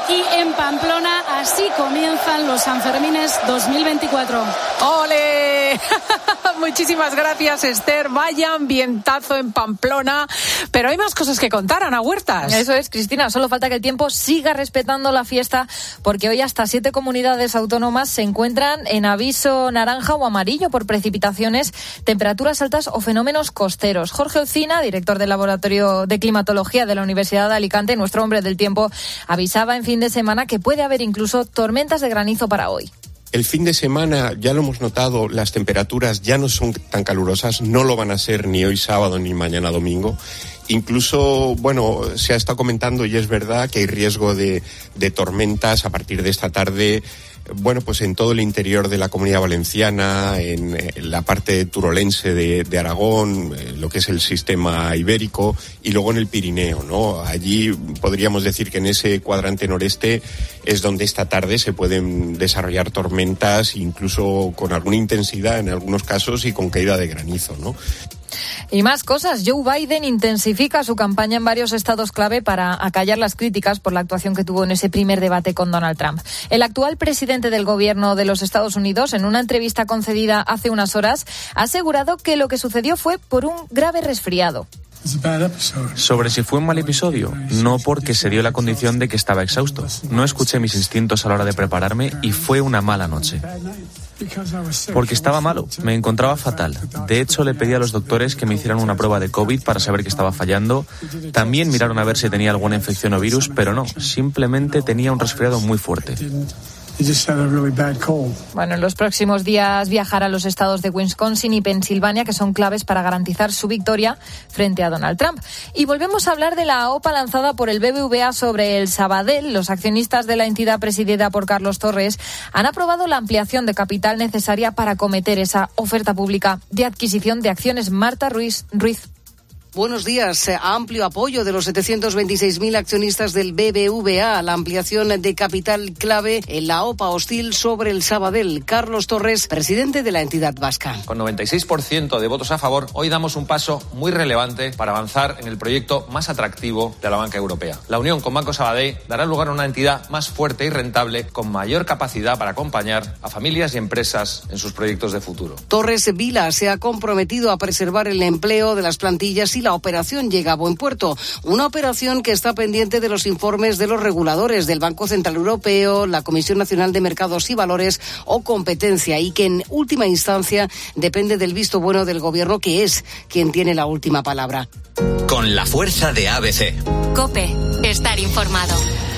aquí en Pamplona. Así comienzan los Sanfermines 2024. ¡Ole! Muchísimas gracias, Esther. Vaya ambientazo en Pamplona. Pero hay más cosas que contar, Ana Huertas. Eso es, Cristina. Solo falta que el tiempo siga respetando la fiesta, porque hoy hasta 7 comunidades autónomas se encuentran en aviso naranja o amarillo por precipitaciones, temperaturas altas o fenómenos costeros. Jorge Ocina, director del Laboratorio de Climatología de la Universidad de Alicante, nuestro hombre del tiempo, avisaba en fin de semana que puede haber incluso tormentas de granizo para hoy. El fin de semana, ya lo hemos notado, las temperaturas ya no son tan calurosas, no lo van a ser ni hoy sábado ni mañana domingo. Incluso, bueno, se ha estado comentando y es verdad que hay riesgo de tormentas a partir de esta tarde. Bueno, pues en todo el interior de la Comunidad Valenciana, en la parte turolense de Aragón, lo que es el sistema ibérico, y luego en el Pirineo, ¿no? Allí podríamos decir que en ese cuadrante noreste es donde esta tarde se pueden desarrollar tormentas, incluso con alguna intensidad en algunos casos y con caída de granizo, ¿no? Y más cosas. Joe Biden intensifica su campaña en varios estados clave para acallar las críticas por la actuación que tuvo en ese primer debate con Donald Trump. El actual presidente del gobierno de los Estados Unidos, en una entrevista concedida hace unas horas, ha asegurado que lo que sucedió fue por un grave resfriado. Sobre si fue un mal episodio, no, porque se dio la condición de que estaba exhausto. No escuché mis instintos a la hora de prepararme y fue una mala noche. Porque estaba malo, me encontraba fatal. De hecho, le pedí a los doctores que me hicieran una prueba de COVID para saber que estaba fallando. También miraron a ver si tenía alguna infección o virus, pero no, simplemente tenía un resfriado muy fuerte. Bueno, en los próximos días viajará a los estados de Wisconsin y Pensilvania, que son claves para garantizar su victoria frente a Donald Trump. Y volvemos a hablar de la OPA lanzada por el BBVA sobre el Sabadell. Los accionistas de la entidad presidida por Carlos Torres han aprobado la ampliación de capital necesaria para acometer esa oferta pública de adquisición de acciones. Marta Ruiz. Buenos días. Amplio apoyo de los 726.000 accionistas del BBVA a la ampliación de capital clave en la OPA hostil sobre el Sabadell. Carlos Torres, presidente de la entidad vasca. Con 96% de votos a favor, hoy damos un paso muy relevante para avanzar en el proyecto más atractivo de la banca europea. La unión con Banco Sabadell dará lugar a una entidad más fuerte y rentable, con mayor capacidad para acompañar a familias y empresas en sus proyectos de futuro. Torres Vila se ha comprometido a preservar el empleo de las plantillas y la operación llega a buen puerto. Una operación que está pendiente de los informes de los reguladores del Banco Central Europeo, la Comisión Nacional de Mercados y Valores o Competencia, y que en última instancia depende del visto bueno del Gobierno, que es quien tiene la última palabra. Con la fuerza de ABC. COPE. Estar informado.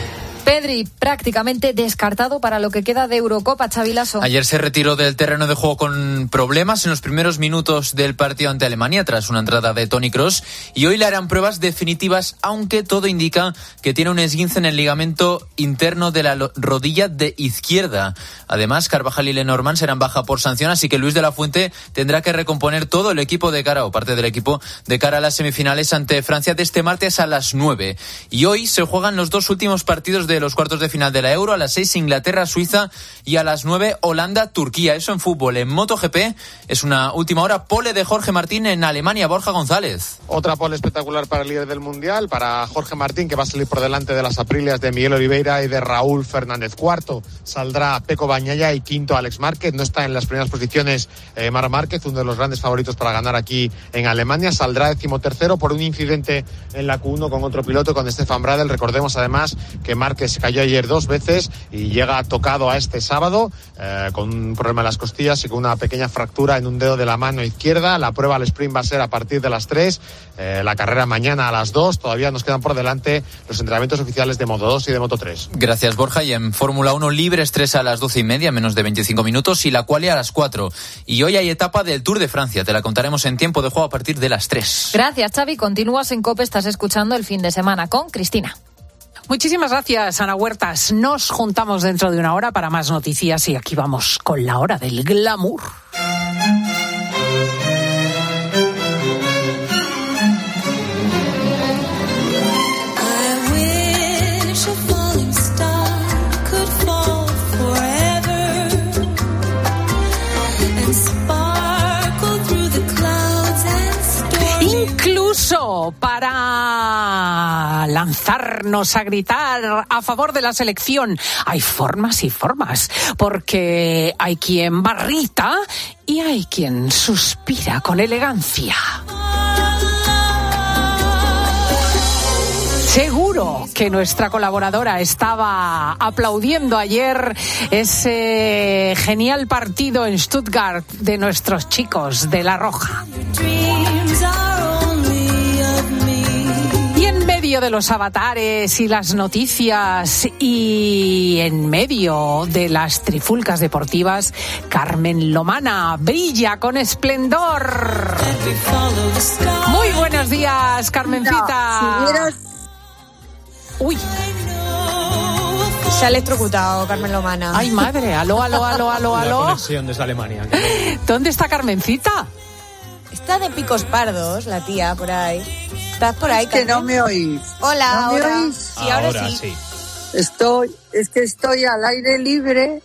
Pedri prácticamente descartado para lo que queda de Eurocopa, Xabi Lasso. Ayer se retiró del terreno de juego con problemas en los primeros minutos del partido ante Alemania tras una entrada de Toni Kroos, y hoy le harán pruebas definitivas, aunque todo indica que tiene un esguince en el ligamento interno de la rodilla de izquierda. Además, Carvajal y Lenormand serán baja por sanción, así que Luis de la Fuente tendrá que recomponer todo el equipo de cara, o parte del equipo, de cara a las semifinales ante Francia de este martes a las 9. Y hoy se juegan los dos últimos partidos de los cuartos de final de la Euro. A las 6 Inglaterra-Suiza y a las 9 Holanda-Turquía. Eso en fútbol. En MotoGP es una última hora pole de Jorge Martín en Alemania. Borja González. Otra pole espectacular para el líder del Mundial, para Jorge Martín, que va a salir por delante de las Aprilias de Miguel Oliveira y de Raúl Fernández. Cuarto saldrá Pecco Bagnaia y quinto Alex Márquez. No está en las primeras posiciones Marc Márquez, uno de los grandes favoritos para ganar aquí en Alemania. Saldrá 13º por un incidente en la Q1 con otro piloto, con Stefan Bradl. Recordemos además que Márquez se cayó ayer 2 veces y llega tocado a este sábado con un problema en las costillas y con una pequeña fractura en un dedo de la mano izquierda. La prueba al sprint va a ser a partir de las 3, la carrera mañana a las 2. Todavía nos quedan por delante los entrenamientos oficiales de Moto 2 y de Moto 3. Gracias, Borja. Y en Fórmula 1, libres 3 a las 12:30, menos de 25 minutos, y la quali a las 4. Y hoy hay etapa del Tour de Francia. Te la contaremos en tiempo de juego a partir de las 3. Gracias, Xavi. Continúas en COPE. Estás escuchando El Fin de Semana con Cristina. Muchísimas gracias, Ana Huertas. Nos juntamos dentro de una hora para más noticias y aquí vamos con la hora del glamour. aplauso para lanzarnos a gritar a favor de la selección. Hay formas y formas, porque hay quien barrita y hay quien suspira con elegancia. Seguro que nuestra colaboradora estaba aplaudiendo ayer ese genial partido en Stuttgart de nuestros chicos de La Roja. Y en medio de los avatares y las noticias y en medio de las trifulcas deportivas, Carmen Lomana brilla con esplendor. Muy buenos días, Carmencita. Uy. Se ha electrocutado Carmen Lomana. Ay, madre. Aló. La conexión desde Alemania. ¿Dónde está Carmencita? Está de picos pardos, la tía, por ahí. ¿Estás por ahí, Carmen? Que no me oís. Hola, ¿No me ahora. oís? Sí, ahora sí. Estoy al aire libre.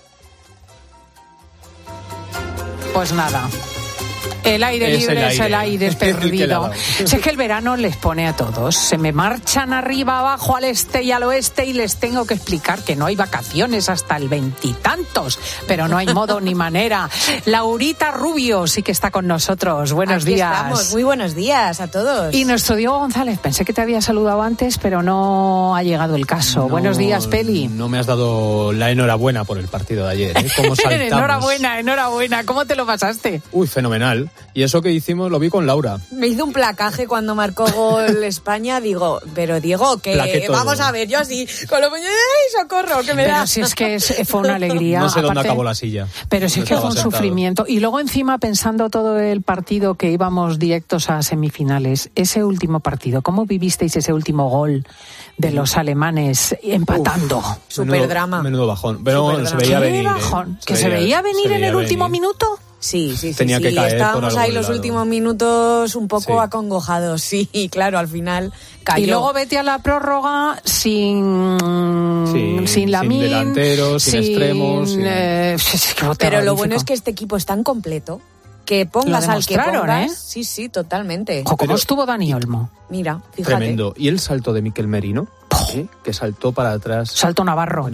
Pues nada. El aire libre es el aire perdido. Si es que el verano les pone a todos. Se me marchan arriba, abajo, al este y al oeste y les tengo que explicar que no hay vacaciones hasta el 20 pero no hay modo ni manera. Laurita Rubio sí que está con nosotros. Buenos días. Estamos. Muy buenos días a todos. Y nuestro Diego González, pensé que te había saludado antes, pero no ha llegado el caso. No, buenos días, Peli. No me has dado la enhorabuena por el partido de ayer, ¿eh? ¿Cómo saltamos? Enhorabuena. ¿Cómo te lo pasaste? Uy, fenomenal. Y eso que hicimos lo vi con Laura. Me hizo un placaje cuando marcó gol España. Digo, pero Diego, que vamos a ver, yo así, con los puños, ¡ay, socorro! Que me da. Pero si es que fue una alegría. No sé dónde acabó la silla. Pero si es que fue un sufrimiento. Y luego encima pensando todo el partido que íbamos directos a semifinales, ese último partido, ¿cómo vivisteis ese último gol de los alemanes empatando? Súper drama. Menudo bajón. Pero bueno, se veía venir. Bajón. ¿Que se veía venir en el último minuto? Sí. Tenía que caer. Estábamos ahí los últimos minutos un poco acongojados. Sí, claro, al final cayó. Y luego vete a la prórroga sin Lamine, sin delanteros, sin extremos. Pero lo bueno es que este equipo es tan completo que pongas al que pongas. Sí, totalmente. ¿Cómo estuvo Dani Olmo? Mira, fíjate. Tremendo. ¿Y el salto de Mikel Merino? Que saltó para atrás. Salto Navarro.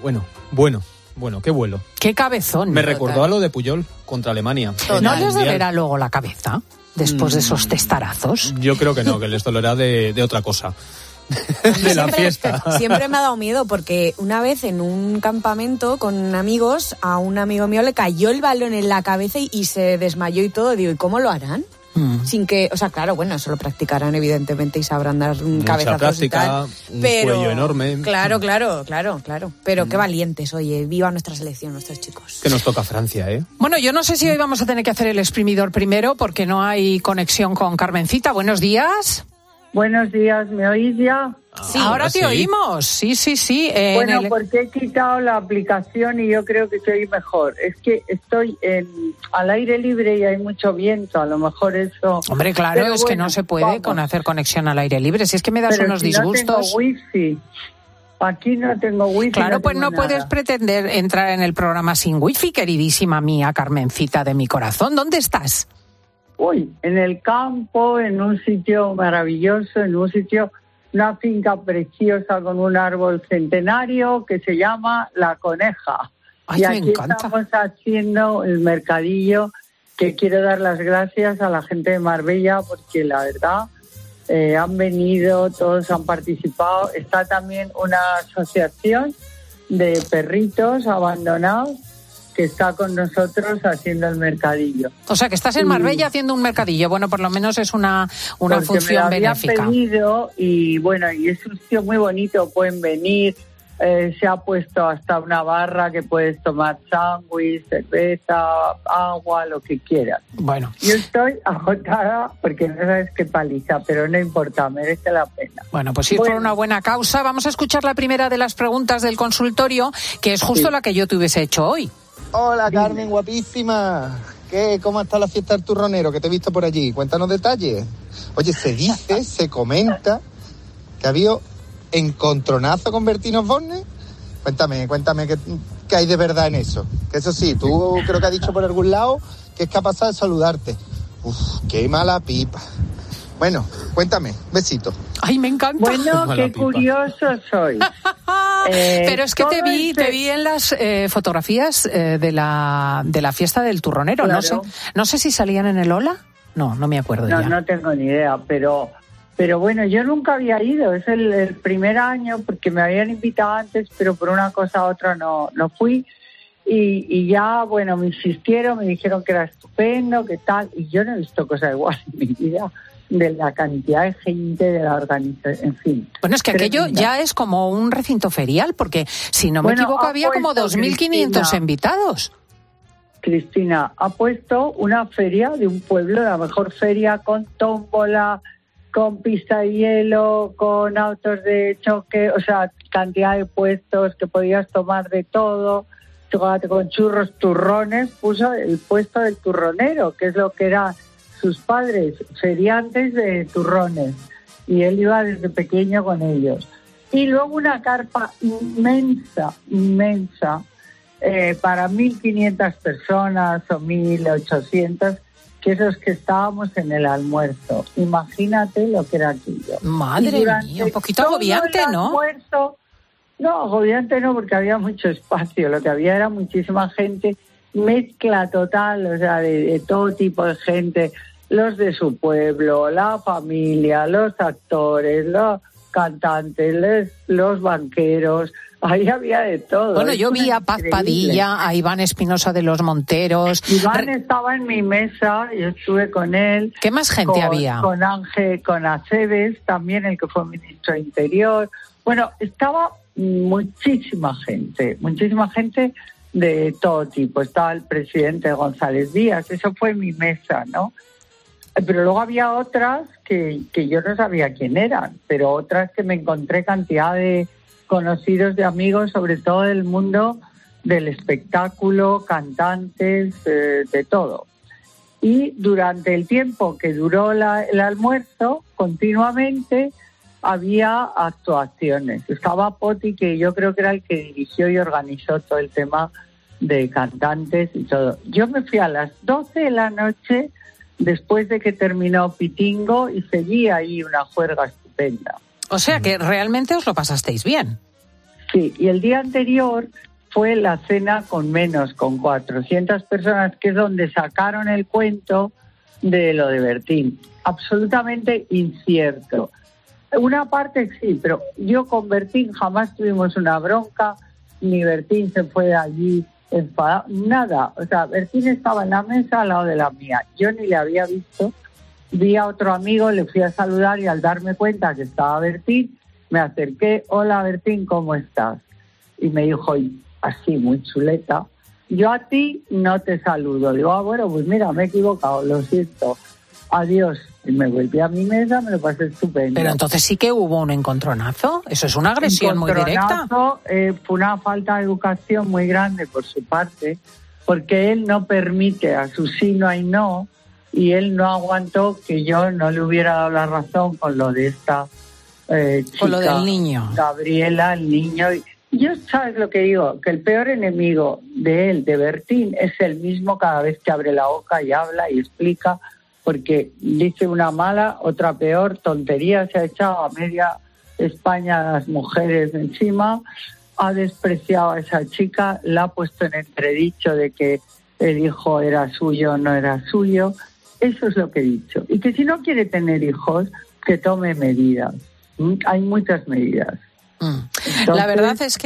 Bueno, qué vuelo. Qué cabezón. Me recordó a lo de Puyol contra Alemania. ¿No les dolerá luego la cabeza después de esos testarazos? Yo creo que no, que les dolerá de otra cosa. De la fiesta. Siempre me ha dado miedo porque una vez en un campamento con amigos, a un amigo mío le cayó el balón en la cabeza y se desmayó y todo. Digo, ¿y cómo lo harán? Sin que, o sea, claro, bueno, eso lo practicarán evidentemente y sabrán dar un cabezazo práctica, y tal. Un cuello enorme. Claro. Pero qué valientes, oye, viva nuestra selección, nuestros chicos. Que nos toca Francia, ¿eh? Bueno, yo no sé si hoy vamos a tener que hacer el exprimidor primero porque no hay conexión con Carmencita. Buenos días. Buenos días, ¿me oís ya? Sí, ahora te oímos. Sí. Bueno, porque he quitado la aplicación y yo creo que estoy mejor. Es que estoy al aire libre y hay mucho viento, a lo mejor eso... Hombre, claro, pero es que no se puede hacer conexión al aire libre. Si es que me das unos disgustos. No tengo wifi. Aquí no tengo wifi. Claro, pues no puedes pretender entrar en el programa sin wifi, queridísima mía, Carmencita de mi corazón. ¿Dónde estás? Uy, en el campo, en un sitio maravilloso, una finca preciosa con un árbol centenario que se llama La Coneja. Ay, y aquí me encanta. Estamos haciendo el mercadillo, que quiero dar las gracias a la gente de Marbella porque la verdad han venido, todos han participado. Está también una asociación de perritos abandonados que está con nosotros haciendo el mercadillo. O sea, que estás en Marbella haciendo un mercadillo. Bueno, por lo menos es una función me lo benéfica. Pedido y bueno, y es un sitio muy bonito, pueden venir. Se ha puesto hasta una barra que puedes tomar sándwich, cerveza, agua, lo que quieras. Bueno. Yo estoy agotada porque no sabes qué paliza, pero no importa, merece la pena. Bueno, pues ir por una buena causa. Vamos a escuchar la primera de las preguntas del consultorio, que es justo la que yo te hubiese hecho hoy. Hola, Carmen, guapísima. ¿Cómo está la fiesta del turronero que te he visto por allí? Cuéntanos detalles. Oye, se comenta que ha habido encontronazo con Bertino Osborne. Cuéntame qué hay de verdad en eso. Que eso sí, tú creo que has dicho por algún lado que es capaz de saludarte. Uf, qué mala pipa. Bueno, cuéntame, besito. Ay, me encanta. Bueno, qué curioso soy. Pero es que te vi en las fotografías de la fiesta del turronero. Claro. No sé si salían en el Ola. No me acuerdo ya. No tengo ni idea, pero bueno, yo nunca había ido. Es el primer año porque me habían invitado antes, pero por una cosa u otra no fui. Y ya, bueno, me insistieron, me dijeron que era estupendo, que tal. Y yo no he visto cosa igual en mi vida, de la cantidad de gente, de la organización, en fin. Bueno, es que aquello ya es como un recinto ferial, porque si no me equivoco había como 2.500 invitados. Cristina, ha puesto una feria de un pueblo, la mejor feria, con tómbola, con pista de hielo, con autos de choque, o sea, cantidad de puestos que podías tomar de todo, chocolate con churros, turrones, puso el puesto del turronero, que es lo que era sus padres, feriantes de turrones, y él iba desde pequeño con ellos. Y luego una carpa inmensa, para 1.500 personas o 1.800, que esos que estábamos en el almuerzo. Imagínate lo que era aquello. Madre mía, un poquito agobiante, ¿no? No, agobiante no, porque había mucho espacio. Lo que había era muchísima gente, mezcla total, o sea, de todo tipo de gente, los de su pueblo, la familia, los actores, los cantantes, los banqueros, ahí había de todo. Bueno, yo vi a Paz Padilla, a Iván Espinosa de los Monteros. Iván estaba en mi mesa, yo estuve con él. ¿Qué más gente había? Con Ángel, con Aceves, también el que fue ministro de Interior. Bueno, estaba muchísima gente de todo tipo. Estaba el presidente González Díaz, eso fue mi mesa, ¿no? Pero luego había otras que yo no sabía quién eran, pero otras que me encontré cantidad de conocidos, de amigos, sobre todo del mundo del espectáculo, cantantes, de todo. Y durante el tiempo que duró el almuerzo, continuamente había actuaciones. Estaba Poti, que yo creo que era el que dirigió y organizó todo el tema de cantantes y todo. Yo me fui a las 12 de la noche después de que terminó Pitingo y seguía ahí una juerga estupenda. O sea que realmente os lo pasasteis bien. Sí, y el día anterior fue la cena con 400 personas, que es donde sacaron el cuento de lo de Bertín. Absolutamente incierto. Una parte sí, pero yo con Bertín jamás tuvimos una bronca, ni Bertín se fue de allí enfadado, nada. O sea, Bertín estaba en la mesa al lado de la mía. Yo ni le había visto. Vi a otro amigo, le fui a saludar y al darme cuenta que estaba Bertín, me acerqué. Hola Bertín, ¿cómo estás? Y me dijo así, muy chuleta, yo a ti no te saludo. Digo, bueno, pues mira, me he equivocado, lo siento. Adiós. Y me volví a mi mesa, me lo pasé estupendo. Pero entonces sí que hubo un encontronazo. Eso es una agresión muy directa. Fue una falta de educación muy grande por su parte, porque él no permite a su sí no hay no, y él no aguantó que yo no le hubiera dado la razón con lo de esta chica. Con lo del niño. Gabriela, el niño. Y yo, ¿sabes lo que digo? Que el peor enemigo de él, de Bertín, es el mismo cada vez que abre la boca y habla y explica, porque dice una mala, otra peor, tontería, se ha echado a media España a las mujeres encima, ha despreciado a esa chica, la ha puesto en entredicho de que el hijo era suyo o no era suyo. Eso es lo que he dicho. Y que si no quiere tener hijos, que tome medidas. Hay muchas medidas. Entonces, la verdad es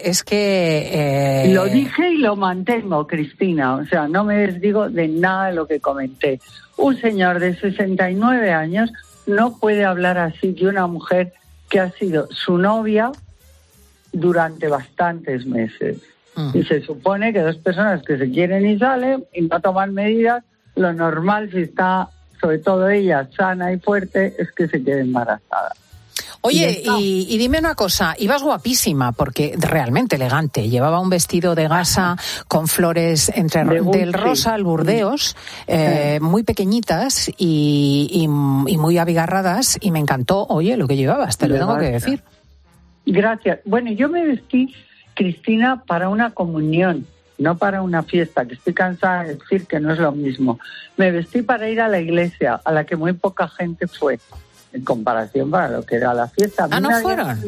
que lo dije y lo mantengo, Cristina. O sea, no me desdigo de nada de lo que comenté. Un señor de 69 años no puede hablar así de una mujer que ha sido su novia durante bastantes meses. Y se supone que dos personas que se quieren y salen y no toman medidas, lo normal, si está, sobre todo ella, sana y fuerte, es que se quede embarazada. Oye, y dime una cosa, ibas guapísima, porque realmente elegante, llevaba un vestido de gasa con flores del rosa al burdeos, muy pequeñitas y muy abigarradas, y me encantó, oye, lo que llevabas, te lo tengo que decir. Gracias. Bueno, yo me vestí, Cristina, para una comunión, no para una fiesta, que estoy cansada de decir que no es lo mismo. Me vestí para ir a la iglesia, a la que muy poca gente fue, en comparación para lo que era la fiesta. A mí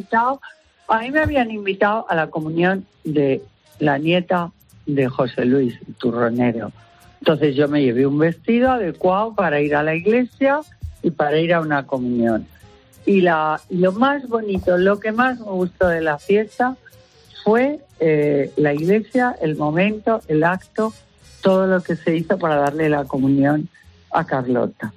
me habían invitado a la comunión de la nieta de José Luis, el turronero. Entonces yo me llevé un vestido adecuado para ir a la iglesia y para ir a una comunión. Y lo más bonito, lo que más me gustó de la fiesta fue la iglesia, el momento, el acto, todo lo que se hizo para darle la comunión a Carlota.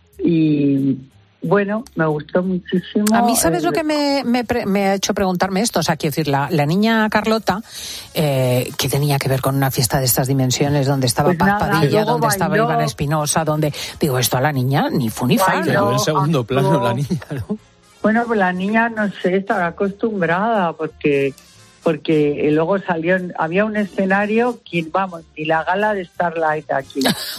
Y bueno, me gustó muchísimo. A mí, ¿sabes lo que me ha hecho preguntarme esto? O sea, quiero decir, la niña Carlota, ¿qué tenía que ver con una fiesta de estas dimensiones donde estaba pues Paz Padilla, donde bailó, estaba Iván Espinosa, donde... Digo, esto a la niña ni fu ni fa. Pero en segundo plano la niña, ¿no? Bueno, pues la niña, no sé, estaba acostumbrada porque luego había un escenario que, vamos, y la gala de Starlight aquí.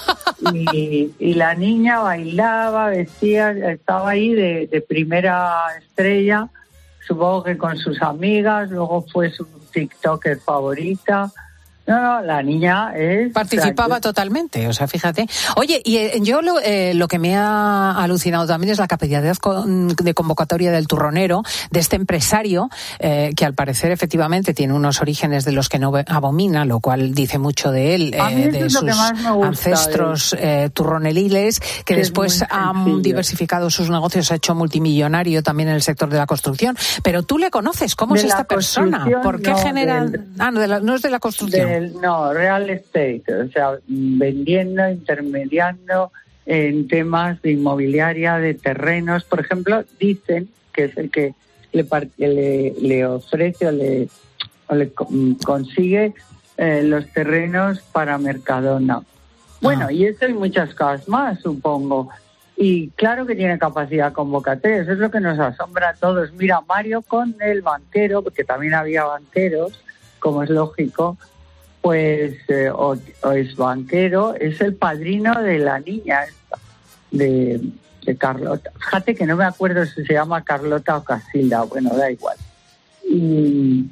y la niña bailaba, vestía, estaba ahí de primera estrella, supongo que con sus amigas, luego fue su TikToker favorita. No, la niña participaba totalmente, o sea, fíjate. Oye, y yo lo que me ha alucinado también es la capacidad de convocatoria del turronero, de este empresario, que al parecer efectivamente tiene unos orígenes de los que no abomina, lo cual dice mucho de él, de sus ancestros turroneliles, que después han diversificado sus negocios, ha hecho multimillonario también en el sector de la construcción. Pero tú le conoces, ¿cómo es esta persona? ¿Por qué genera...? No es de la construcción. No, real estate, o sea, vendiendo, intermediando en temas de inmobiliaria, de terrenos. Por ejemplo, dicen que es el que le ofrece o le consigue los terrenos para Mercadona. Bueno, y eso y muchas cosas más, supongo. Y claro que tiene capacidad convocatoria, eso es lo que nos asombra a todos. Mira, Mario con el banquero, porque también había banqueros, como es lógico, pues o es banquero, es el padrino de la niña esta, de Carlota. Fíjate que no me acuerdo si se llama Carlota o Casilda, bueno, da igual. Y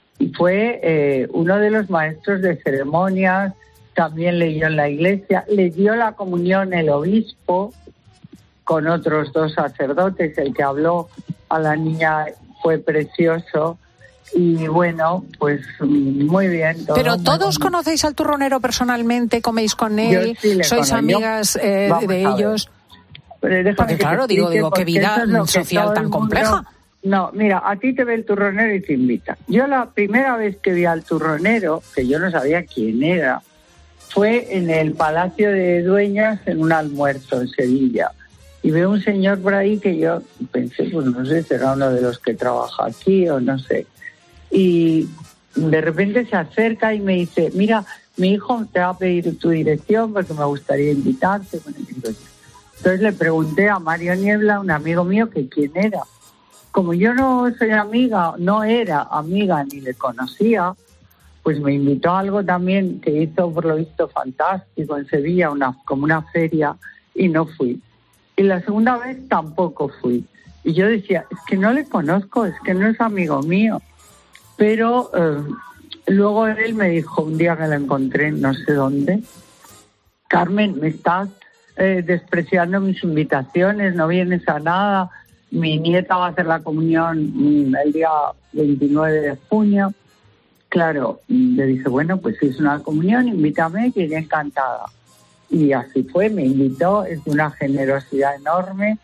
fue uno de los maestros de ceremonias, también leyó en la iglesia, le dio la comunión el obispo con otros 2 sacerdotes, el que habló a la niña fue precioso. Y bueno, pues muy bien. Pero todos conocéis al turronero personalmente, coméis con él, sí, sois amigas de ellos. Porque claro, digo, qué vida social tan compleja. No, mira, a ti te ve el turronero y te invita. Yo la primera vez que vi al turronero, que yo no sabía quién era, fue en el Palacio de Dueñas en un almuerzo en Sevilla. Y veo un señor por ahí que yo pensé, pues no sé, será uno de los que trabaja aquí o no sé. Y de repente se acerca y me dice, mira, mi hijo te va a pedir tu dirección porque me gustaría invitarte. Entonces le pregunté a Mario Niebla, un amigo mío, que quién era. Como yo no soy amiga, no era amiga ni le conocía, pues me invitó a algo también que hizo por lo visto fantástico en Sevilla, como una feria, y no fui. Y la segunda vez tampoco fui. Y yo decía, es que no le conozco, es que no es amigo mío. Pero luego él me dijo un día que lo encontré, no sé dónde, Carmen, me estás despreciando mis invitaciones, no vienes a nada, mi nieta va a hacer la comunión el día 29 de junio. Claro, le dije, bueno, pues si es una comunión, invítame, que iré encantada. Y así fue, me invitó, es de una generosidad enorme.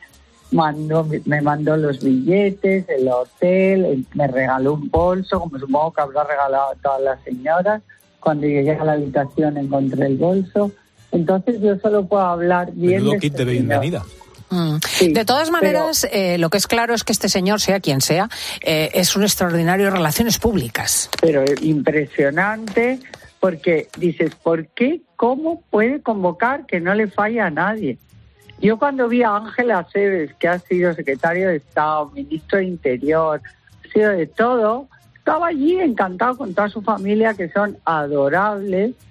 Me mandó los billetes, el hotel, me regaló un bolso, como supongo que habrá regalado a todas las señoras. Cuando llegué a la habitación encontré el bolso. Entonces yo solo puedo hablar bien. Menudo kit de bienvenida. Sí, de todas maneras, lo que es claro es que este señor, sea quien sea, es un extraordinario en relaciones públicas. Pero impresionante, porque dices, ¿por qué? ¿Cómo puede convocar que no le falla a nadie? Yo cuando vi a Ángela Aceves, que ha sido secretario de Estado, ministro de Interior, ha sido de todo, estaba allí encantado con toda su familia, que son adorables,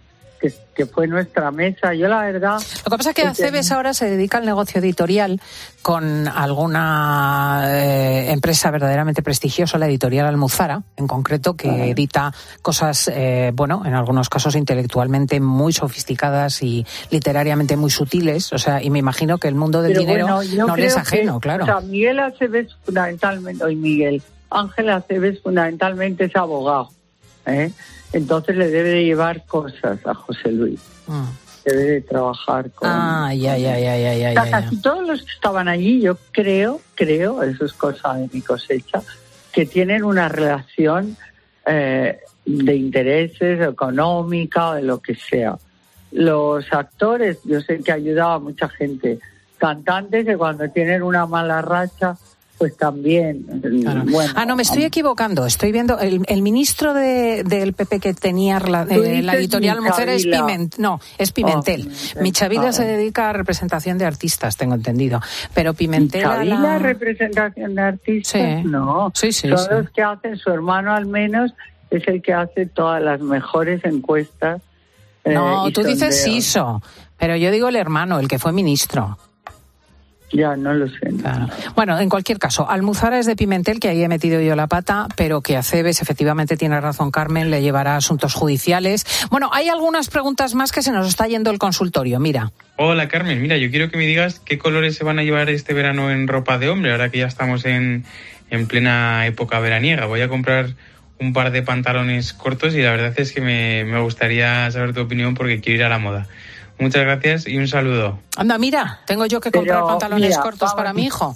que fue nuestra mesa. Yo la verdad... Lo que pasa es que Acebes ahora se dedica al negocio editorial con alguna empresa verdaderamente prestigiosa, la editorial Almuzara, en concreto, que edita cosas, en algunos casos intelectualmente muy sofisticadas y literariamente muy sutiles. O sea, y me imagino que el mundo del dinero no le es ajeno, claro. O sea, Miguel Acebes fundamentalmente, Ángel Acebes fundamentalmente es abogado, entonces le debe de llevar cosas a José Luis. Debe de trabajar con... Casi todos los que estaban allí, yo creo, eso es cosa de mi cosecha, que tienen una relación de intereses, económica o de lo que sea. Los actores, yo sé que ha ayudado a mucha gente. Cantantes que cuando tienen una mala racha, pues también. Claro. Bueno, no, me estoy equivocando. Estoy viendo el ministro del PP que tenía la editorial Almuzara es Pimentel. Michavila se dedica a representación de artistas, tengo entendido. Pero Pimentel ¿Michavila representación de artistas? No. Sí. Son los que hacen, su hermano al menos es el que hace todas las mejores encuestas. No, tú dices Siso, pero yo digo el hermano, el que fue ministro. Ya, no lo sé. Claro. Bueno, en cualquier caso, Almuzara es de Pimentel, que ahí he metido yo la pata, pero que Acebes, efectivamente tiene razón Carmen, le llevará asuntos judiciales. Bueno, hay algunas preguntas más que se nos está yendo el consultorio, mira. Hola Carmen, mira, yo quiero que me digas qué colores se van a llevar este verano en ropa de hombre, ahora que ya estamos en plena época veraniega. Voy a comprar un par de pantalones cortos y la verdad es que me gustaría saber tu opinión porque quiero ir a la moda. Muchas gracias y un saludo. Anda, mira, tengo yo que comprar pantalones cortos para mi hijo.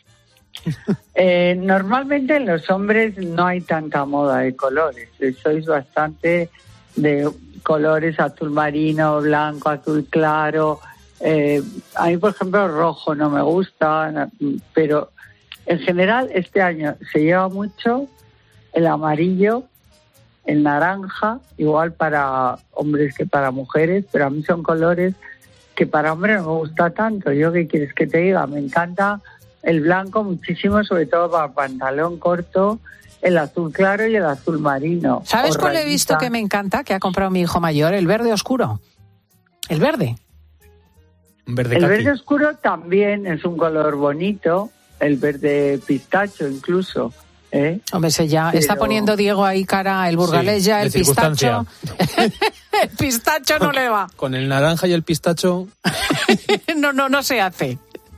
Normalmente en los hombres no hay tanta moda de colores. Sois bastante de colores azul marino, blanco, azul claro. A mí, por ejemplo, rojo no me gusta, pero en general este año se lleva mucho el amarillo, el naranja, igual para hombres que para mujeres, pero a mí son colores que para hombres no me gusta tanto. Yo, ¿qué quieres que te diga? Me encanta el blanco muchísimo, sobre todo para pantalón corto, el azul claro y el azul marino. ¿Sabes cuál he visto que me encanta, que ha comprado mi hijo mayor? El verde oscuro. El verde. El verde oscuro también es un color bonito, el verde pistacho incluso. Hombre, está poniendo Diego ahí cara, el burgalés ya, el pistacho. El pistacho no le va. Con el naranja y el pistacho. No se hace.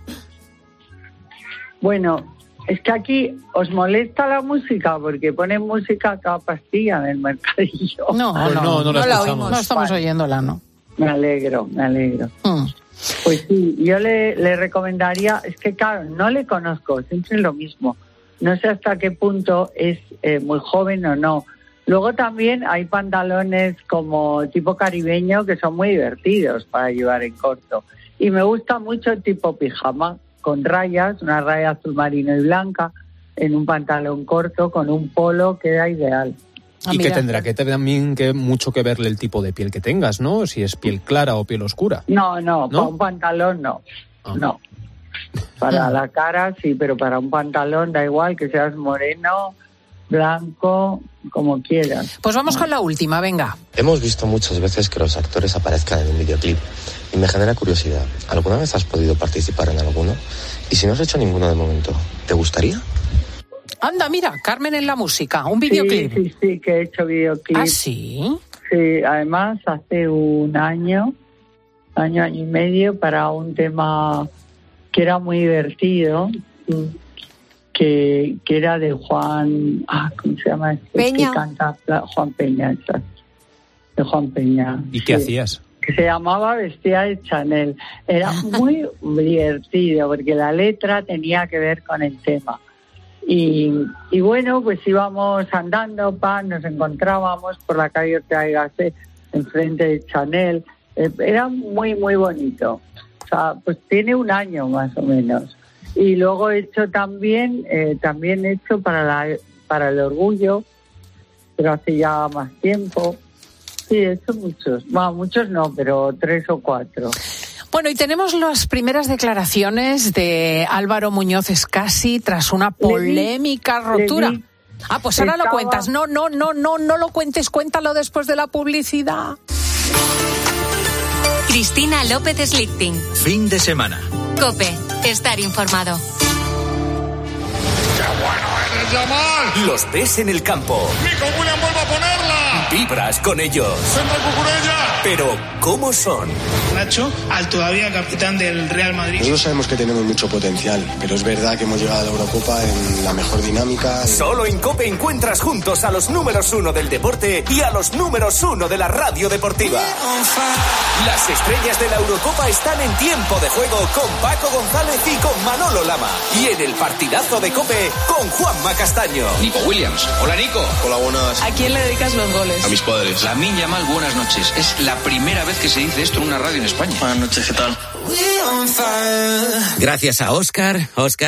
Bueno, es que aquí os molesta la música porque ponen música a toda pastilla en el mercadillo. No la oímos. No estamos oyéndola, ¿no? Me alegro. Pues sí, yo le recomendaría, es que claro, no le conozco, siempre es lo mismo. No sé hasta qué punto es muy joven o no. Luego también hay pantalones como tipo caribeño que son muy divertidos para llevar en corto. Y me gusta mucho el tipo pijama, con rayas, una raya azul marino y blanca, en un pantalón corto con un polo, queda ideal. Y que tendrá que también mucho que verle el tipo de piel que tengas, ¿no? Si es piel clara o piel oscura. No, para un pantalón no. No. Para la cara sí, pero para un pantalón da igual que seas moreno, blanco, como quieras. Pues vamos con la última, venga. Hemos visto muchas veces que los actores aparezcan en un videoclip y me genera curiosidad. ¿Alguna vez has podido participar en alguno? Y si no has hecho ninguno de momento, ¿te gustaría? Anda, mira, Carmen en la música, un videoclip. Sí, que he hecho videoclip. ¿Ah, sí? Sí, además hace un año y medio para un tema que era muy divertido, que era de Juan, ¿cómo se llama? Peña. Que canta Juan Peña, exacto. De Juan Peña. ¿Y qué hacías? Que se llamaba Vestida de Chanel. Era muy divertido porque la letra tenía que ver con el tema. Y bueno, pues íbamos andando, nos encontrábamos por la calle Ortega y Gasset, enfrente de Chanel. Era muy, muy bonito. O sea, pues tiene un año más o menos. Y luego he hecho también he hecho para el orgullo, pero hace ya más tiempo. Sí, he hecho muchos. Bueno, muchos no, pero 3 o 4. Bueno, y tenemos las primeras declaraciones de Álvaro Muñoz Scassi tras una polémica ruptura. Pues ahora lo cuentas. No lo cuentes, cuéntalo después de la publicidad. Cristina López Slichting. Fin de semana. COPE. Estar informado. Yamal. Los ves en el campo. Nico Williams vuelve a ponerla. Vibras con ellos. Centro Cucurella. Pero, ¿cómo son? Nacho, al todavía capitán del Real Madrid. Nosotros sabemos que tenemos mucho potencial, pero es verdad que hemos llegado a la Eurocopa en la mejor dinámica. Solo en COPE encuentras juntos a los números 1 del deporte y a los números 1 de la radio deportiva. Las estrellas de la Eurocopa están en tiempo de juego con Paco González y con Manolo Lama. Y en el partidazo de COPE con Juanma Castaño. Nico Williams. Hola, Nico. Hola, buenas. ¿A quién le dedicas los goles? A mis padres. Lamine Yamal, buenas noches. Es la primera vez que se dice esto en una radio en España. Buenas noches, ¿qué tal? Gracias a Óscar.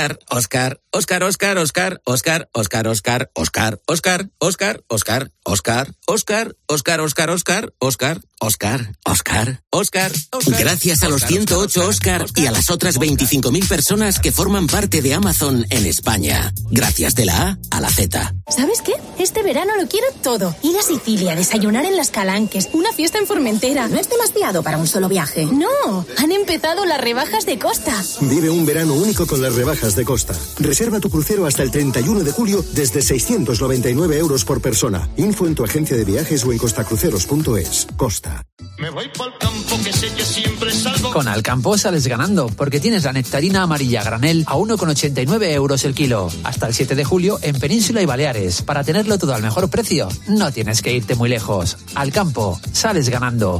Gracias a los 108 Óscar y a las otras 25.000 personas que forman parte de Amazon en España. Gracias de la A a la Z. ¿Sabes qué? Este verano lo quiero todo. Ir a Sicilia, desayunar en Las Calanques, una fiesta en Formentera. No es demasiado para un solo viaje. No, han empezado las rebajas de Costa. Vive un verano único con las rebajas de Costa. Reserva tu crucero hasta el 31 de julio desde 699 euros por persona. Info en tu agencia de viajes o en costacruceros.es. Costa. Me voy pa'l campo que sé que siempre salgo. Con Alcampo sales ganando, porque tienes la nectarina amarilla granel a 1,89 euros el kilo. Hasta el 7 de julio en Península y Baleares. Para tenerlo todo al mejor precio, no tienes que irte muy lejos. Alcampo, sales ganando.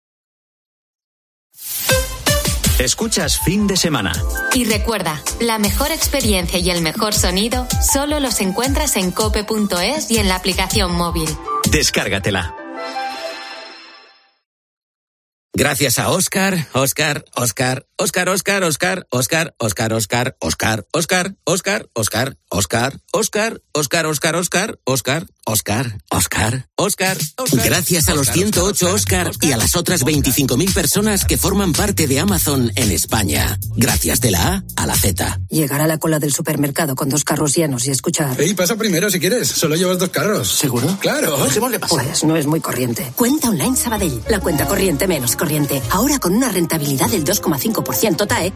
Escuchas Fin de Semana. Y recuerda, la mejor experiencia y el mejor sonido solo los encuentras en cope.es y en la aplicación móvil. Descárgatela. Gracias a Óscar. Gracias a los 108 Óscar y a las otras 25.000 personas que forman parte de Amazon en España. Gracias de la A a la Z. Llegar a la cola del supermercado con 2 carros llenos y escuchar... Ey, pasa primero si quieres. Solo llevas 2 carros. ¿Seguro? Claro. Pues no es muy corriente. Cuenta Online Sabadell. La cuenta corriente menos corriente. Ahora con una rentabilidad del 2,5% TAE,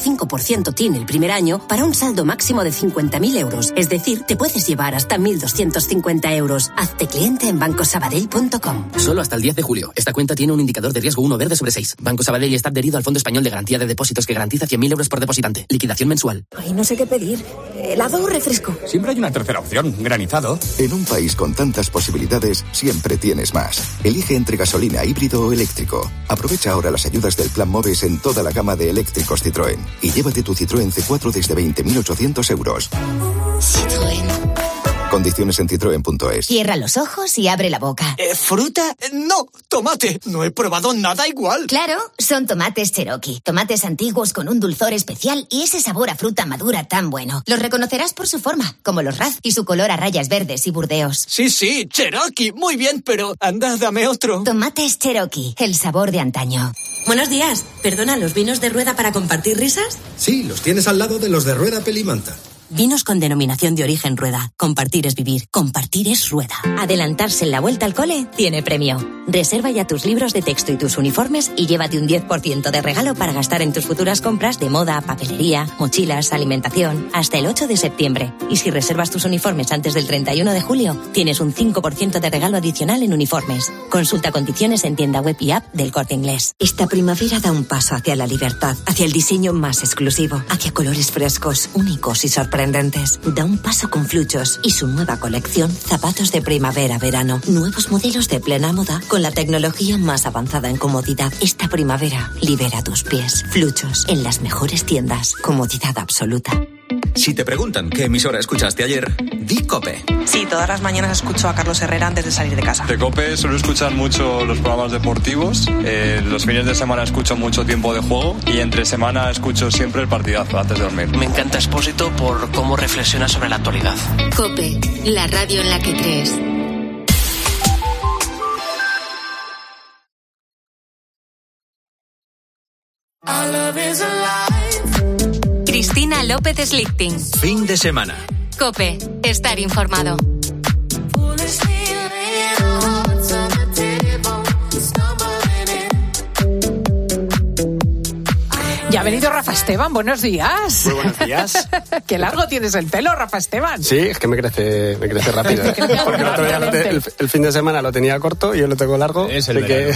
2,5% TIN el primer año para un saldo máximo de 50.000 euros. Es decir, te puedes llevar hasta 1.250 euros. Hazte cliente en bancosabadell.com. Solo hasta el 10 de julio. Esta cuenta tiene un indicador de riesgo 1 verde sobre 6. Banco Sabadell está adherido al Fondo Español de Garantía de Depósitos que garantiza 100.000 euros por depositante. Liquidación mensual. Ay, no sé qué pedir. ¿Helado o refresco? Siempre hay una tercera opción. Granizado. En un país con tantas posibilidades, siempre tienes más. Elige entre gasolina, híbrido o eléctrico. Aprovecha ahora las ayudas del Plan MOVES en toda la gama de eléctricos Citroën. Y llévate tu Citroën C4 desde 20.800 euros. Citroën. Condiciones en citroen.es. Cierra los ojos y abre la boca. ¿Fruta? No, tomate. No he probado nada igual. Claro, son tomates Cherokee. Tomates antiguos con un dulzor especial y ese sabor a fruta madura tan bueno. Los reconocerás por su forma, como los Raz y su color a rayas verdes y burdeos. Sí, Cherokee. Muy bien, pero anda, dame otro. Tomates Cherokee, el sabor de antaño. Buenos días. Perdona, ¿los vinos de rueda para compartir risas? Sí, los tienes al lado de los de rueda Pelimanta. Vinos con denominación de origen Rueda. Compartir es vivir. Compartir es Rueda. Adelantarse en la vuelta al cole tiene premio. Reserva ya tus libros de texto y tus uniformes y llévate un 10% de regalo para gastar en tus futuras compras de moda, papelería, mochilas, alimentación, hasta el 8 de septiembre. Y si reservas tus uniformes antes del 31 de julio, tienes un 5% de regalo adicional en uniformes. Consulta condiciones en tienda web y app del Corte Inglés. Esta primavera da un paso hacia la libertad, hacia el diseño más exclusivo, hacia colores frescos, únicos y sorprendentes. Da un paso con Fluchos y su nueva colección Zapatos de Primavera-Verano. Nuevos modelos de plena moda con la tecnología más avanzada en comodidad. Esta primavera libera tus pies. Fluchos, en las mejores tiendas. Comodidad absoluta. Si te preguntan qué emisora escuchaste ayer, di COPE. Sí, todas las mañanas escucho a Carlos Herrera antes de salir de casa. De COPE suelo escuchar mucho los programas deportivos, los fines de semana escucho mucho Tiempo de Juego y entre semana escucho siempre el partidazo antes de dormir. Me encanta Expósito por cómo reflexiona sobre la actualidad. COPE, la radio en la que crees. Cristina López Slichting. Fin de semana. COPE, estar informado. Ya ha venido Rafa Esteban, buenos días. Muy buenos días. Qué largo tienes el pelo, Rafa Esteban. Sí, es que me crece rápido. Porque el otro día el fin de semana lo tenía corto y yo lo tengo largo. Es el que...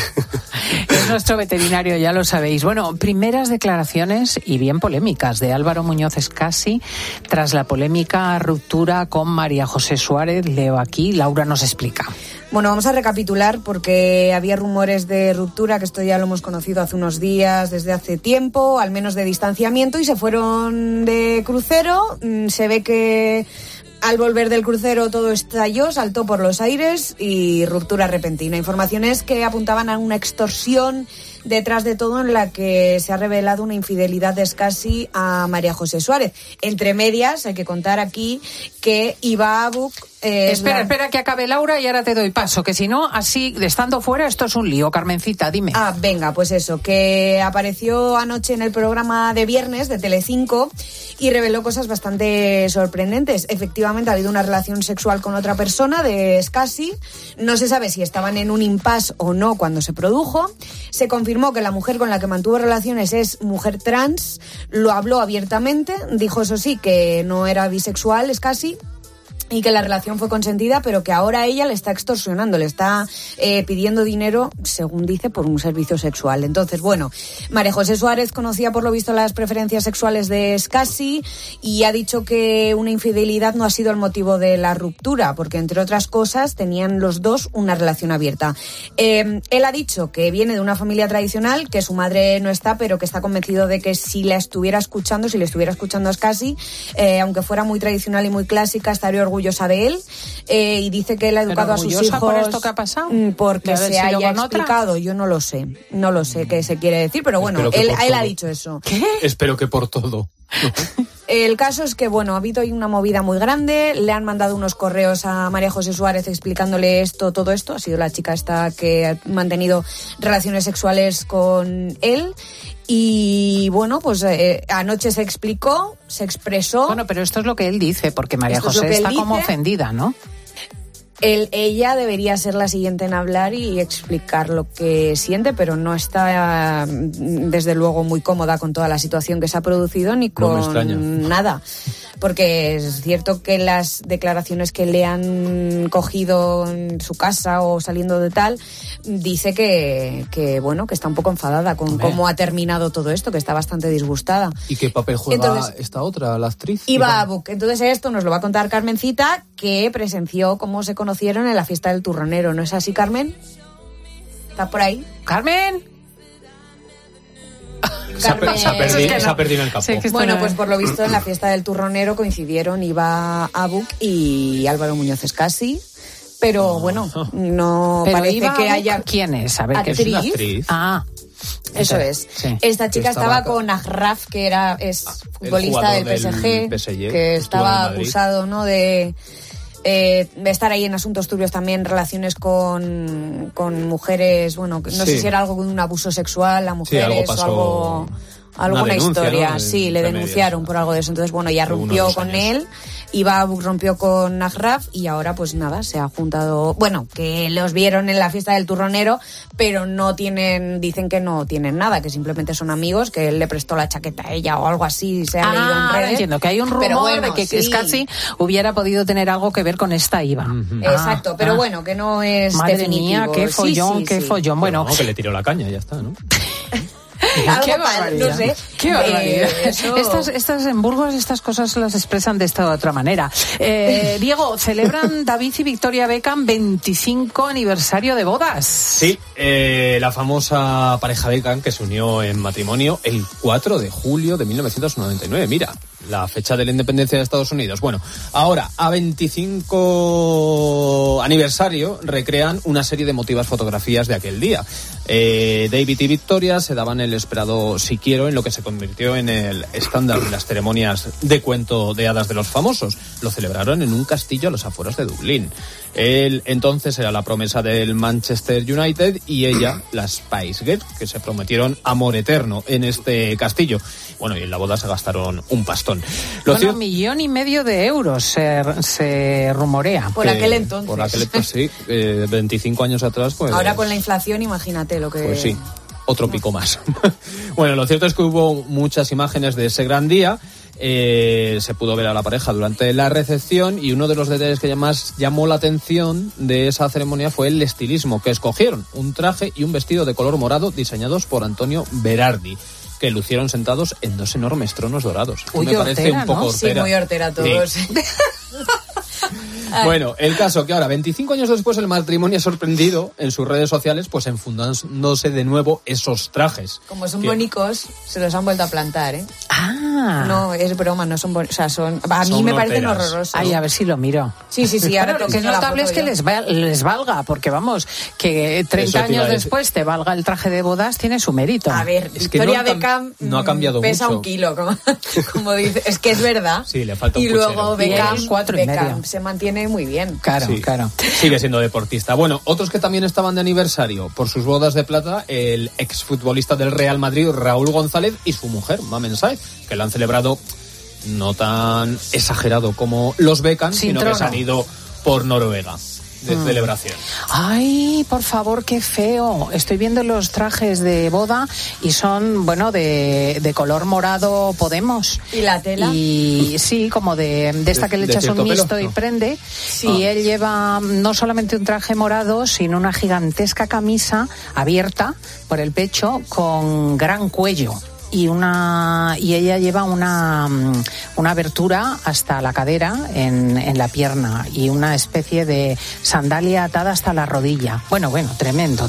Es nuestro veterinario, ya lo sabéis. Bueno, primeras declaraciones y bien polémicas de Álvaro Muñoz Scassi tras la polémica ruptura con María José Suárez. Leo aquí, Laura nos explica. Bueno, vamos a recapitular porque había rumores de ruptura, que esto ya lo hemos conocido hace unos días, desde hace tiempo, al menos de distanciamiento, y se fueron de crucero. Se ve que al volver del crucero todo estalló, saltó por los aires y ruptura repentina. Informaciones que apuntaban a una extorsión detrás de todo, en la que se ha revelado una infidelidad de Scassi a María José Suárez. Entre medias, hay que contar aquí que Iva Buch... Espera que acabe Laura y ahora te doy paso, que si no, así, estando fuera, esto es un lío. Carmencita, dime. Venga, pues eso, que apareció anoche en el programa de viernes de Telecinco y reveló cosas bastante sorprendentes. Efectivamente, ha habido una relación sexual con otra persona de Scassi. No se sabe si estaban en un impasse o no cuando se produjo. Se confirmó que la mujer con la que mantuvo relaciones es mujer trans. Lo habló abiertamente. Dijo, eso sí, que no era bisexual Scassi y que la relación fue consentida, pero que ahora ella le está extorsionando, le está pidiendo dinero, según dice, por un servicio sexual. Entonces, bueno, María José Suárez conocía por lo visto las preferencias sexuales de Scassi y ha dicho que una infidelidad no ha sido el motivo de la ruptura, porque entre otras cosas tenían los dos una relación abierta. Él ha dicho que viene de una familia tradicional, que su madre no está, pero que está convencido de que si le estuviera escuchando a Scassi, aunque fuera muy tradicional y muy clásica, estaría orgullosa de él, y dice que él ha educado a sus hijos por esto que ha pasado, porque se haya explicado. Yo no lo sé qué se quiere decir, pero bueno, él ha dicho eso. ¿Qué? Espero que por todo. El caso es que, bueno, ha habido ahí una movida muy grande. Le han mandado unos correos a María José Suárez explicándole todo esto. Ha sido la chica esta que ha mantenido relaciones sexuales con él. Y bueno, pues anoche se explicó, se expresó. Bueno, pero esto es lo que él dice, porque María José está como ofendida, ¿no? Ella debería ser la siguiente en hablar y explicar lo que siente, pero no está, desde luego, muy cómoda con toda la situación que se ha producido ni con nada. Porque es cierto que las declaraciones que le han cogido en su casa o saliendo de tal, dice que bueno, que está un poco enfadada con cómo ha terminado todo esto, que está bastante disgustada. ¿Y qué papel juega esta otra, la actriz? Iva Buch. Entonces esto nos lo va a contar Carmencita, que presenció cómo se conocieron en la fiesta del turronero. ¿No es así, Carmen? ¿Está por ahí? ¡Carmen! Se ha perdido en el campo. Sí, bueno, pues por lo visto en la fiesta del turronero coincidieron Iva Buch y Álvaro Muñoz Scassi. Pero bueno, no pero parece que haya... ¿Quién es? A ver, actriz. ¿Qué es una actriz? Eso es. Sí. Esta chica estaba con Achraf, que es futbolista del PSG, que estaba acusado, ¿no?, de estar ahí en asuntos turbios también, relaciones con mujeres, bueno, no sé si era algo con un abuso sexual a mujeres o alguna historia, ¿no? Sí, le denunciaron por algo de eso. Entonces, bueno, ya rompió con él, Iva Buch rompió con Achraf y ahora pues nada, se ha juntado, bueno, que los vieron en la fiesta del turronero, pero dicen que no tienen nada, que simplemente son amigos, que él le prestó la chaqueta a ella o algo así, se ha leído en redes. Entiendo, que hay un rumor de que Scassi hubiera podido tener algo que ver con esta Iva. Exacto, pero bueno, que no es madre definitivo. Mía, qué follón, qué follón. Bueno, que le tiró la caña y ya está, ¿no? Qué barbaridad. No sé. Qué barbaridad. Estas en Burgos, estas cosas las expresan de esta otra manera. Diego, celebran David y Victoria Beckham 25 aniversario de bodas. Sí, la famosa pareja Beckham que se unió en matrimonio el 4 de julio de 1999. Mira, la fecha de la independencia de Estados Unidos. Bueno, ahora, a 25 aniversario, recrean una serie de emotivas fotografías de aquel día. David y Victoria se daban el esperado si quiero en lo que se convirtió en el estándar de las ceremonias de cuento de hadas de los famosos. Lo celebraron en un castillo a los afueras de Dublín. Él entonces era la promesa del Manchester United y ella la Spice Girl, que se prometieron amor eterno en este castillo. Bueno, y en la boda se gastaron un pastón. $1,5 millones de euros se rumorea. Por aquel entonces. Por aquel entonces, sí. 25 años atrás, pues... Ahora con la inflación, imagínate lo que... Pues sí. otro pico más. Bueno, lo cierto es que hubo muchas imágenes de ese gran día. Se pudo ver a la pareja durante la recepción y uno de los detalles que más llamó la atención de esa ceremonia fue el estilismo que escogieron, un traje y un vestido de color morado diseñados por Antonio Berardi, que lucieron sentados en 2 enormes tronos dorados. Uy, me parece hortera, un poco ¿no? hortera. Sí, muy hortera todos. Sí. Bueno, el caso que ahora, 25 años después, el matrimonio ha sorprendido en sus redes sociales, pues enfundándose de nuevo esos trajes. Como son bonitos, se los han vuelto a plantar, ¿eh? Ah. No, es broma, no son bonitos. O sea, a mí me parecen horrorosos. Ay, a ver si lo miro. Sí. Ahora lo que es notable es que les valga, porque vamos, que 30 años después te valga el traje de bodas, tiene su mérito. A ver, es que Victoria Beckham no ha cambiado pesa mucho. 1 kilo, como dice. Es que es verdad. Sí, le falta un y puchero. luego Beckham 4,5. se mantiene muy bien. Claro. Sigue siendo deportista. Bueno, otros que también estaban de aniversario por sus bodas de plata, el exfutbolista del Real Madrid, Raúl González, y su mujer, Mamen Saez, que lo han celebrado no tan exagerado como los Beckham, sino que se han ido por Noruega de celebración. Ay, por favor, qué feo. Estoy viendo los trajes de boda y son, bueno, de color morado Podemos. ¿Y la tela? Y sí, como de esta que le echas un mixto y prende. Sí. Y él lleva no solamente un traje morado, sino una gigantesca camisa abierta por el pecho con gran cuello. Y ella lleva una abertura hasta la cadera en la pierna y una especie de sandalia atada hasta la rodilla. Bueno, tremendo.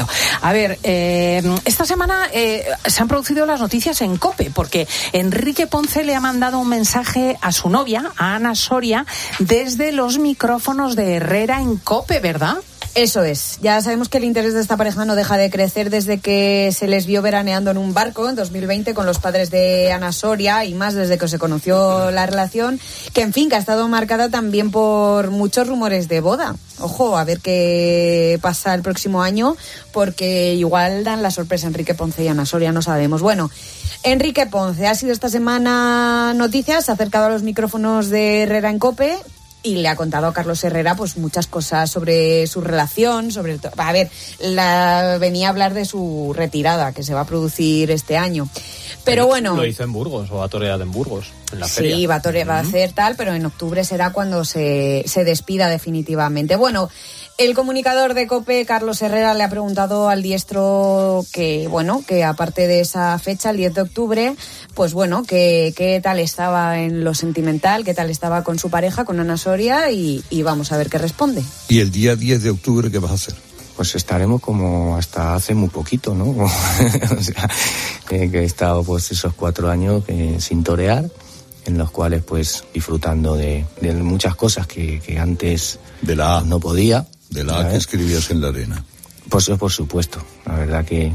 A ver, esta semana se han producido las noticias en COPE, porque Enrique Ponce le ha mandado un mensaje a su novia, a Ana Soria, desde los micrófonos de Herrera en COPE, ¿verdad? Eso es. Ya sabemos que el interés de esta pareja no deja de crecer desde que se les vio veraneando en un barco en 2020 con los padres de Ana Soria, y más desde que se conoció la relación, que en fin, que ha estado marcada también por muchos rumores de boda. Ojo, a ver qué pasa el próximo año, porque igual dan la sorpresa Enrique Ponce y Ana Soria, no sabemos. Bueno, Enrique Ponce ha sido esta semana noticias, se ha acercado a los micrófonos de Herrera en COPE y le ha contado a Carlos Herrera pues muchas cosas sobre su relación, a ver, venía a hablar de su retirada que se va a producir este año. Pero bueno, lo hizo en Burgos, o va a torear en Burgos, en la feria. Sí, va a hacer tal, pero en octubre será cuando se despida definitivamente. Bueno, el comunicador de COPE, Carlos Herrera, le ha preguntado al diestro que aparte de esa fecha, el 10 de octubre, pues bueno, qué tal estaba en lo sentimental, qué tal estaba con su pareja, con Ana Soria, y vamos a ver qué responde. ¿Y el día 10 de octubre qué vas a hacer? Pues estaremos como hasta hace muy poquito, ¿no? O sea, que he estado pues esos 4 años sin torear, en los cuales pues disfrutando de muchas cosas que antes de la no podía. De la A que escribías en la arena. Pues por supuesto. La verdad que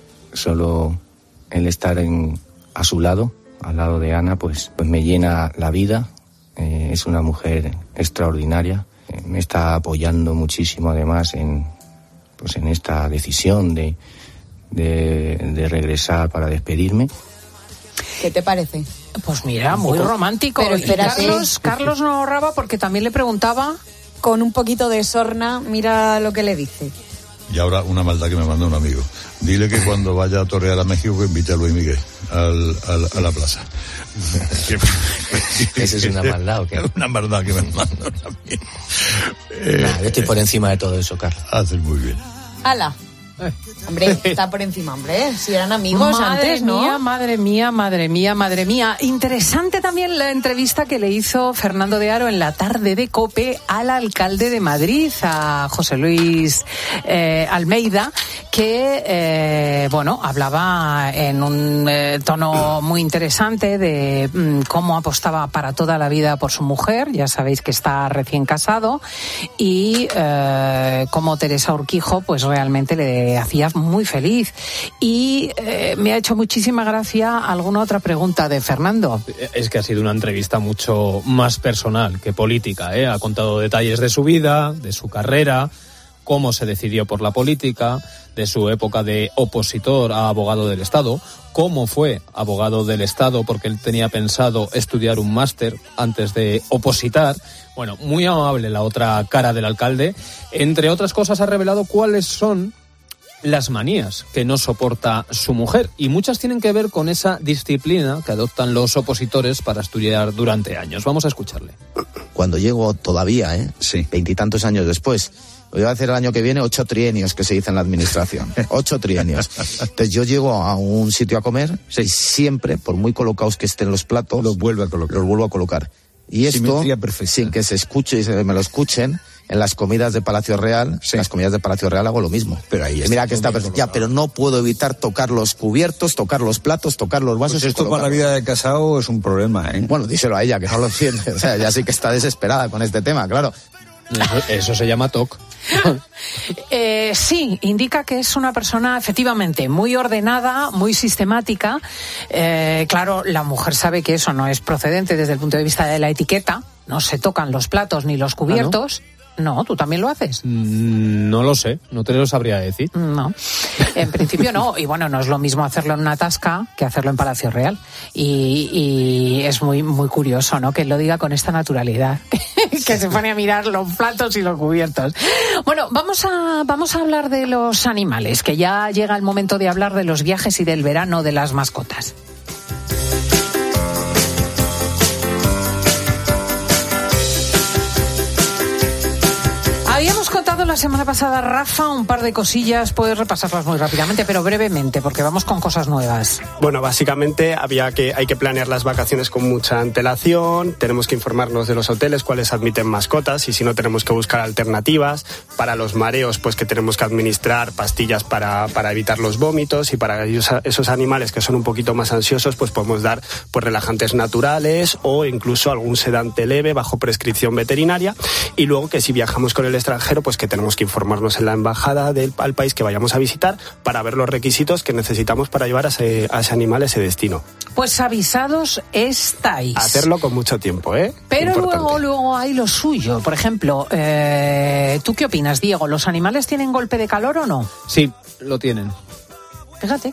solo el estar a su lado, al lado de Ana, pues me llena la vida. Es una mujer extraordinaria. Me está apoyando muchísimo además en esta decisión de regresar para despedirme. ¿Qué te parece? Pues mira, muy romántico. Pero espérate. Carlos no ahorraba porque también le preguntaba. Con un poquito de sorna, mira lo que le dice. Y ahora una maldad que me manda un amigo. Dile que cuando vaya a torear a México que invite a Luis Miguel a la plaza. ¿Eso es una maldad o qué? Una maldad que me manda un amigo. Yo estoy por encima de todo eso, Carlos. Haces muy bien. ¡Hala! Hombre, está por encima, hombre. Si eran amigos antes, ¿no? Madre mía. Interesante también la entrevista que le hizo Fernando de Aro en la tarde de COPE al alcalde de Madrid, a José Luis Almeida, que, hablaba en un tono muy interesante de cómo apostaba para toda la vida por su mujer. Ya sabéis que está recién casado, y cómo Teresa Urquijo, pues realmente le hacía muy feliz. Y me ha hecho muchísima gracia alguna otra pregunta de Fernando. Es que ha sido una entrevista mucho más personal que política, ¿eh? Ha contado detalles de su vida, de su carrera, cómo se decidió por la política, de su época de opositor a abogado del Estado, cómo fue abogado del Estado porque él tenía pensado estudiar un máster antes de opositar. Bueno, muy amable la otra cara del alcalde. Entre otras cosas ha revelado cuáles son las manías que no soporta su mujer, y muchas tienen que ver con esa disciplina que adoptan los opositores para estudiar durante años. Vamos a escucharle. Cuando llego todavía, 20 y tantos años después, voy a hacer el año que viene 8 trienios, que se dice en la administración. 8 trienios. Entonces yo llego a un sitio a comer y siempre, por muy colocados que estén los platos, los vuelvo a colocar. Y esto, sin que se escuche y me lo escuchen, en las comidas de Palacio Real, en las comidas de Palacio Real hago lo mismo. Pero ahí mira que está perfecto. Ya, pero no puedo evitar tocar los cubiertos, tocar los platos, tocar los vasos. Pues esto para la vida de casado es un problema, ¿eh? Bueno, díselo a ella, que no lo entiende. O sea, ya sí que está desesperada con este tema, claro. Eso se llama TOC. Sí, indica que es una persona efectivamente muy ordenada, muy sistemática. Claro, la mujer sabe que eso no es procedente desde el punto de vista de la etiqueta. No se tocan los platos ni los cubiertos. No, ¿tú también lo haces? No lo sé, no te lo sabría decir. No, en principio no. Y bueno, no es lo mismo hacerlo en una tasca que hacerlo en Palacio Real. Y es muy, muy curioso, ¿no?, que él lo diga con esta naturalidad, que se pone a mirar los platos y los cubiertos. Bueno, vamos a hablar de los animales, que ya llega el momento de hablar de los viajes y del verano de las mascotas. Habíamos contado la semana pasada, Rafa, un par de cosillas. Puedes repasarlas muy rápidamente, pero brevemente, porque vamos con cosas nuevas. Bueno, básicamente hay que planear las vacaciones con mucha antelación. Tenemos que informarnos de los hoteles, cuáles admiten mascotas, y si no, tenemos que buscar alternativas. Para los mareos, pues que tenemos que administrar pastillas para evitar los vómitos, y para esos animales que son un poquito más ansiosos, pues podemos dar pues relajantes naturales o incluso algún sedante leve bajo prescripción veterinaria. Y luego que si viajamos con el extranjero, pues que tenemos que informarnos en la embajada al país que vayamos a visitar para ver los requisitos que necesitamos para llevar a ese animal a ese destino. Pues avisados estáis. Hacerlo con mucho tiempo, ¿eh? Pero luego hay lo suyo. Por ejemplo, ¿tú qué opinas, Diego? ¿Los animales tienen golpe de calor o no? Sí, lo tienen. Fíjate.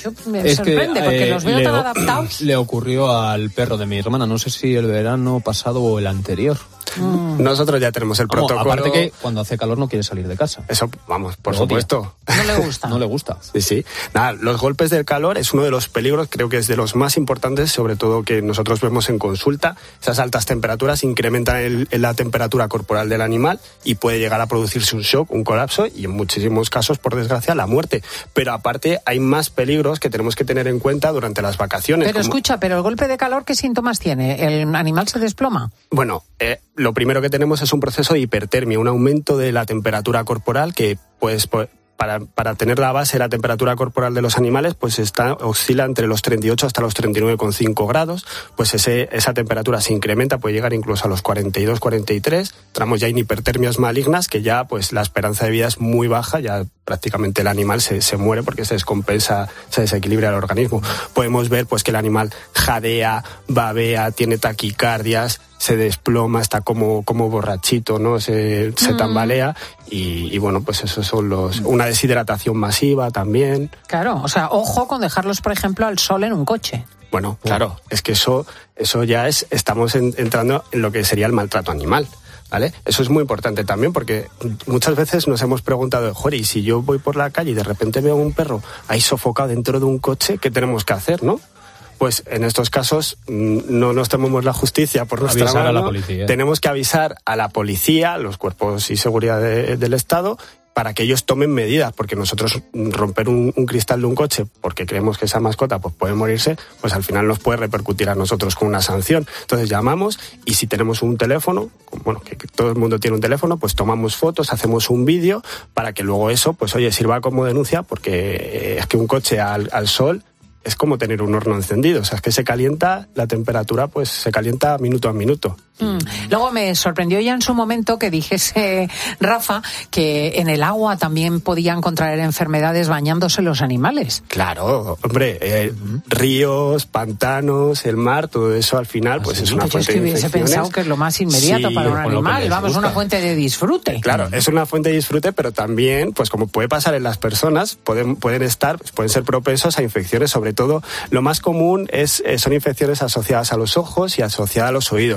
Me sorprende porque los veo tan adaptados. Le ocurrió al perro de mi hermana, no sé si el verano pasado o el anterior. Nosotros ya tenemos el protocolo. Aparte que cuando hace calor no quiere salir de casa. Eso, vamos, por supuesto. No le gusta. No le gusta. Sí. Nada, los golpes del calor es uno de los peligros, creo que es de los más importantes, sobre todo que nosotros vemos en consulta. Esas altas temperaturas incrementan la temperatura corporal del animal y puede llegar a producirse un shock, un colapso y en muchísimos casos, por desgracia, la muerte. Pero aparte hay más peligros que tenemos que tener en cuenta durante las vacaciones. Pero escucha, ¿pero el golpe de calor qué síntomas tiene? ¿El animal se desploma? Bueno, lo primero que tenemos es un proceso de hipertermia, un aumento de la temperatura corporal que, pues para tener la base de la temperatura corporal de los animales, pues oscila entre los 38 hasta los 39,5 grados, pues esa temperatura se incrementa, puede llegar incluso a los 42, 43, entramos ya en hipertermias malignas, que ya pues la esperanza de vida es muy baja, ya prácticamente el animal se muere porque se descompensa, se desequilibra el organismo. Podemos ver pues que el animal jadea, babea, tiene taquicardias, se desploma, está como borrachito, ¿no? Se tambalea y bueno, pues esos son una deshidratación masiva también. Claro, o sea, ojo con dejarlos, por ejemplo, al sol en un coche. Bueno, claro, es que eso ya estamos entrando en lo que sería el maltrato animal, ¿vale? Eso es muy importante también porque muchas veces nos hemos preguntado, joder, y si yo voy por la calle y de repente veo a un perro ahí sofocado dentro de un coche, ¿qué tenemos que hacer, no? Pues en estos casos no nos tomamos la justicia por nuestra mano. Avisar a la policía. Tenemos que avisar a la policía, los cuerpos y seguridad del Estado, para que ellos tomen medidas, porque nosotros romper un cristal de un coche porque creemos que esa mascota pues puede morirse, pues al final nos puede repercutir a nosotros con una sanción. Entonces llamamos y si tenemos un teléfono, bueno, que todo el mundo tiene un teléfono, pues tomamos fotos, hacemos un vídeo para que luego eso, pues oye, sirva como denuncia, porque es que un coche al sol es como tener un horno encendido, o sea, es que se calienta, la temperatura pues se calienta minuto a minuto. Luego me sorprendió ya en su momento que dijese, Rafa, que en el agua también podían contraer enfermedades bañándose los animales. Claro, hombre, ríos, pantanos, el mar, todo eso al final pues es una fuente de infecciones. Yo hubiese pensado que es lo más inmediato para un animal, vamos, una fuente de disfrute. Claro, es una fuente de disfrute, pero también, pues como puede pasar en las personas, pueden ser propensos a infecciones, sobre todo lo más común son infecciones asociadas a los ojos y asociadas a los oídos, las otitis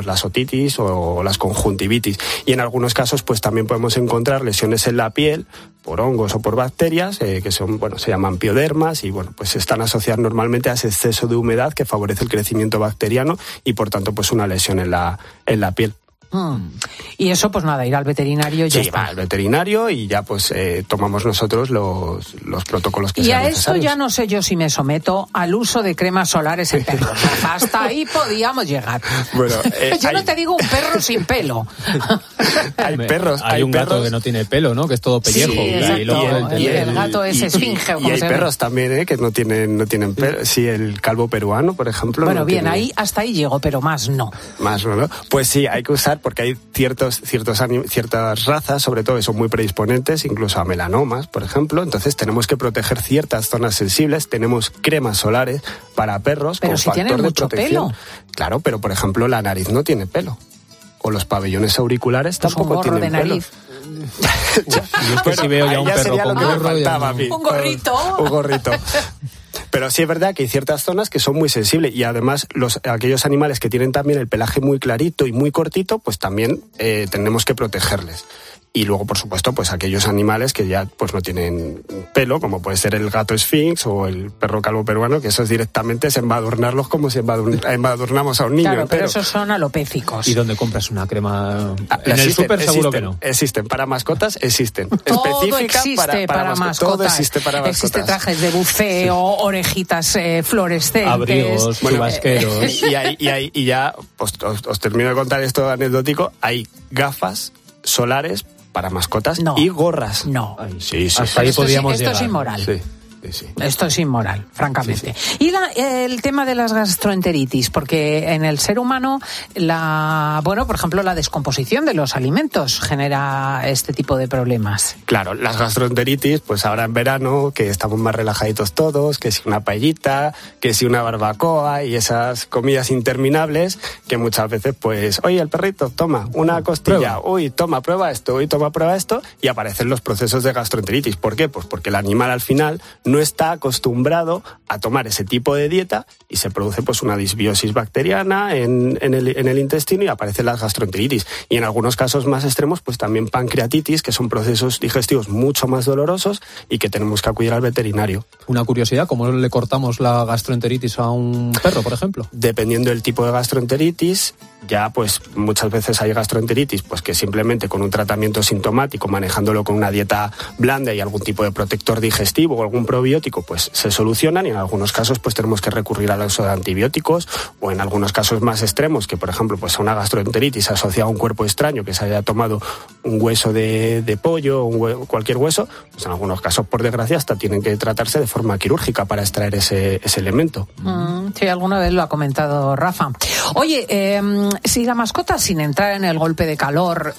dermatitis o las conjuntivitis. Y en algunos casos pues también podemos encontrar lesiones en la piel por hongos o por bacterias que son, se llaman piodermas y pues están asociadas normalmente a ese exceso de humedad que favorece el crecimiento bacteriano y por tanto pues una lesión en la piel. Y eso, pues nada, ir al veterinario y ya está. Va al veterinario y ya pues tomamos nosotros los protocolos que sean necesarios. Y a esto ya no sé yo si me someto al uso de cremas solares en perros. Hasta ahí podíamos llegar. Bueno, yo no te digo un perro sin pelo. Hay perros. Hay un gato que no tiene pelo, ¿no? Que es todo pellejo. Sí, exacto. El gato es esfinge. Y hay perros también, que no tienen pelo. Sí, el calvo peruano, por ejemplo. Bueno, bien, hasta ahí llego, pero más no. Más no, ¿no? Pues sí, hay que usar porque hay ciertas razas, sobre todo, que son muy predisponentes, incluso a melanomas, por ejemplo. Entonces tenemos que proteger ciertas zonas sensibles. Tenemos cremas solares para perros pero con si factor tienen de mucho protección. Pelo. Claro, pero por ejemplo la nariz no tiene pelo. O los pabellones auriculares pues tampoco tienen pelo. Nariz. Yo es que si veo ya un perro con gorro... Un gorrito. Un gorrito. Pero sí es verdad que hay ciertas zonas que son muy sensibles y además aquellos animales que tienen también el pelaje muy clarito y muy cortito, pues también tenemos que protegerles. Y luego, por supuesto, pues aquellos animales que ya pues no tienen pelo, como puede ser el gato esfinx o el perro calvo peruano, que esos directamente es embadurnarlos como si embadurnamos a un niño. Claro, pero esos son alopécicos. ¿Y dónde compras una crema? En el súper seguro que no. Existen, para mascotas existen. Todo específica existe para mascotas. Todo existe para mascotas. Existe trajes de buceo, orejitas fluorescentes. Abrigos, chubasqueros. Y ya, pues, os termino de contar esto anecdótico, hay gafas solares para mascotas y gorras. No. Ay, sí. Hasta ahí podíamos llegar. Esto es inmoral. Sí. Esto es inmoral, francamente. Sí. Y el tema de las gastroenteritis, porque en el ser humano, por ejemplo, la descomposición de los alimentos genera este tipo de problemas. Claro, las gastroenteritis, pues ahora en verano, que estamos más relajaditos todos, que si una paellita, que si una barbacoa y esas comidas interminables que muchas veces, pues, oye, el perrito, toma una costilla, uy, toma, prueba esto, y aparecen los procesos de gastroenteritis. ¿Por qué? Pues porque el animal al final no está acostumbrado a tomar ese tipo de dieta y se produce pues una disbiosis bacteriana en el intestino y aparecen las gastroenteritis. Y en algunos casos más extremos pues también pancreatitis, que son procesos digestivos mucho más dolorosos y que tenemos que acudir al veterinario. Una curiosidad, ¿cómo le cortamos la gastroenteritis a un perro, por ejemplo? Dependiendo del tipo de gastroenteritis, ya pues muchas veces hay gastroenteritis pues que simplemente con un tratamiento sintomático, manejándolo con una dieta blanda y algún tipo de protector digestivo o algún probiótico, pues se solucionan, y en algunos casos pues tenemos que recurrir al uso de antibióticos, o en algunos casos más extremos, que por ejemplo pues a una gastroenteritis asociada a un cuerpo extraño, que se haya tomado un hueso de pollo o cualquier hueso, pues en algunos casos por desgracia hasta tienen que tratarse de forma quirúrgica para extraer ese elemento. Sí, alguna vez lo ha comentado Rafa. Oye, si la mascota, sin entrar en el golpe de calor,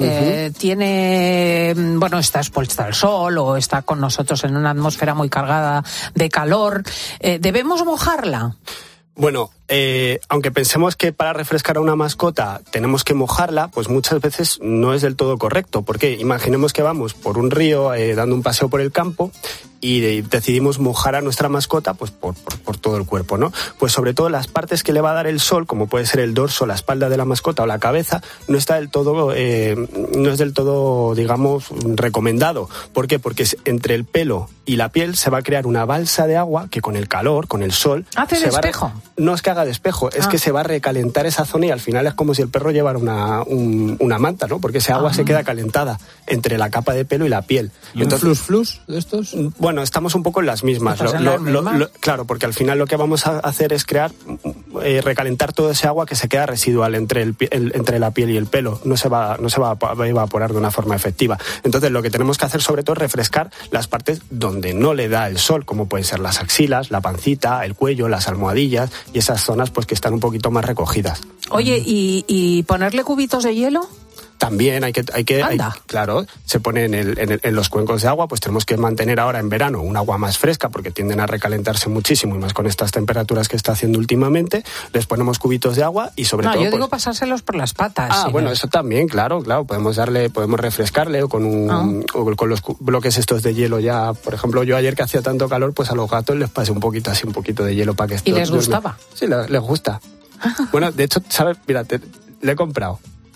está expuesta al sol o está con nosotros en una atmósfera muy cargada de calor, ¿debemos mojarla? Bueno, aunque pensemos que para refrescar a una mascota tenemos que mojarla, pues muchas veces no es del todo correcto, porque imaginemos que vamos por un río dando un paseo por el campo y decidimos mojar a nuestra mascota pues por todo el cuerpo, ¿no? Pues sobre todo las partes que le va a dar el sol, como puede ser el dorso, la espalda de la mascota o la cabeza, no es del todo, digamos, recomendado. ¿Por qué? Porque entre el pelo y la piel se va a crear una balsa de agua que con el calor, con el sol... ¿Hace de espejo? No es que haga de espejo, es que se va a recalentar esa zona y al final es como si el perro llevara una manta, ¿no? Porque ese agua se queda calentada entre la capa de pelo y la piel. ¿Y entonces, un flus de estos? Bueno, estamos un poco en las mismas. Claro, porque al final lo que vamos a hacer es recalentar todo ese agua que se queda residual entre la piel y el pelo. No se va a evaporar de una forma efectiva. Entonces lo que tenemos que hacer sobre todo es refrescar las partes donde no le da el sol, como pueden ser las axilas, la pancita, el cuello, las almohadillas y esas zonas pues que están un poquito más recogidas. Oye, ¿y ponerle cubitos de hielo? También claro, se pone en los cuencos de agua, pues tenemos que mantener ahora en verano un agua más fresca porque tienden a recalentarse muchísimo y más con estas temperaturas que está haciendo últimamente. Les ponemos cubitos de agua y sobre todo... yo digo pasárselos por las patas. Eso también, claro, podemos refrescarle o con los bloques estos de hielo ya. Por ejemplo, yo ayer que hacía tanto calor, pues a los gatos les pasé un poquito de hielo para que... ¿Y les gustaba? Sí, les gusta. Bueno, de hecho, ¿sabes? Mira, le he comprado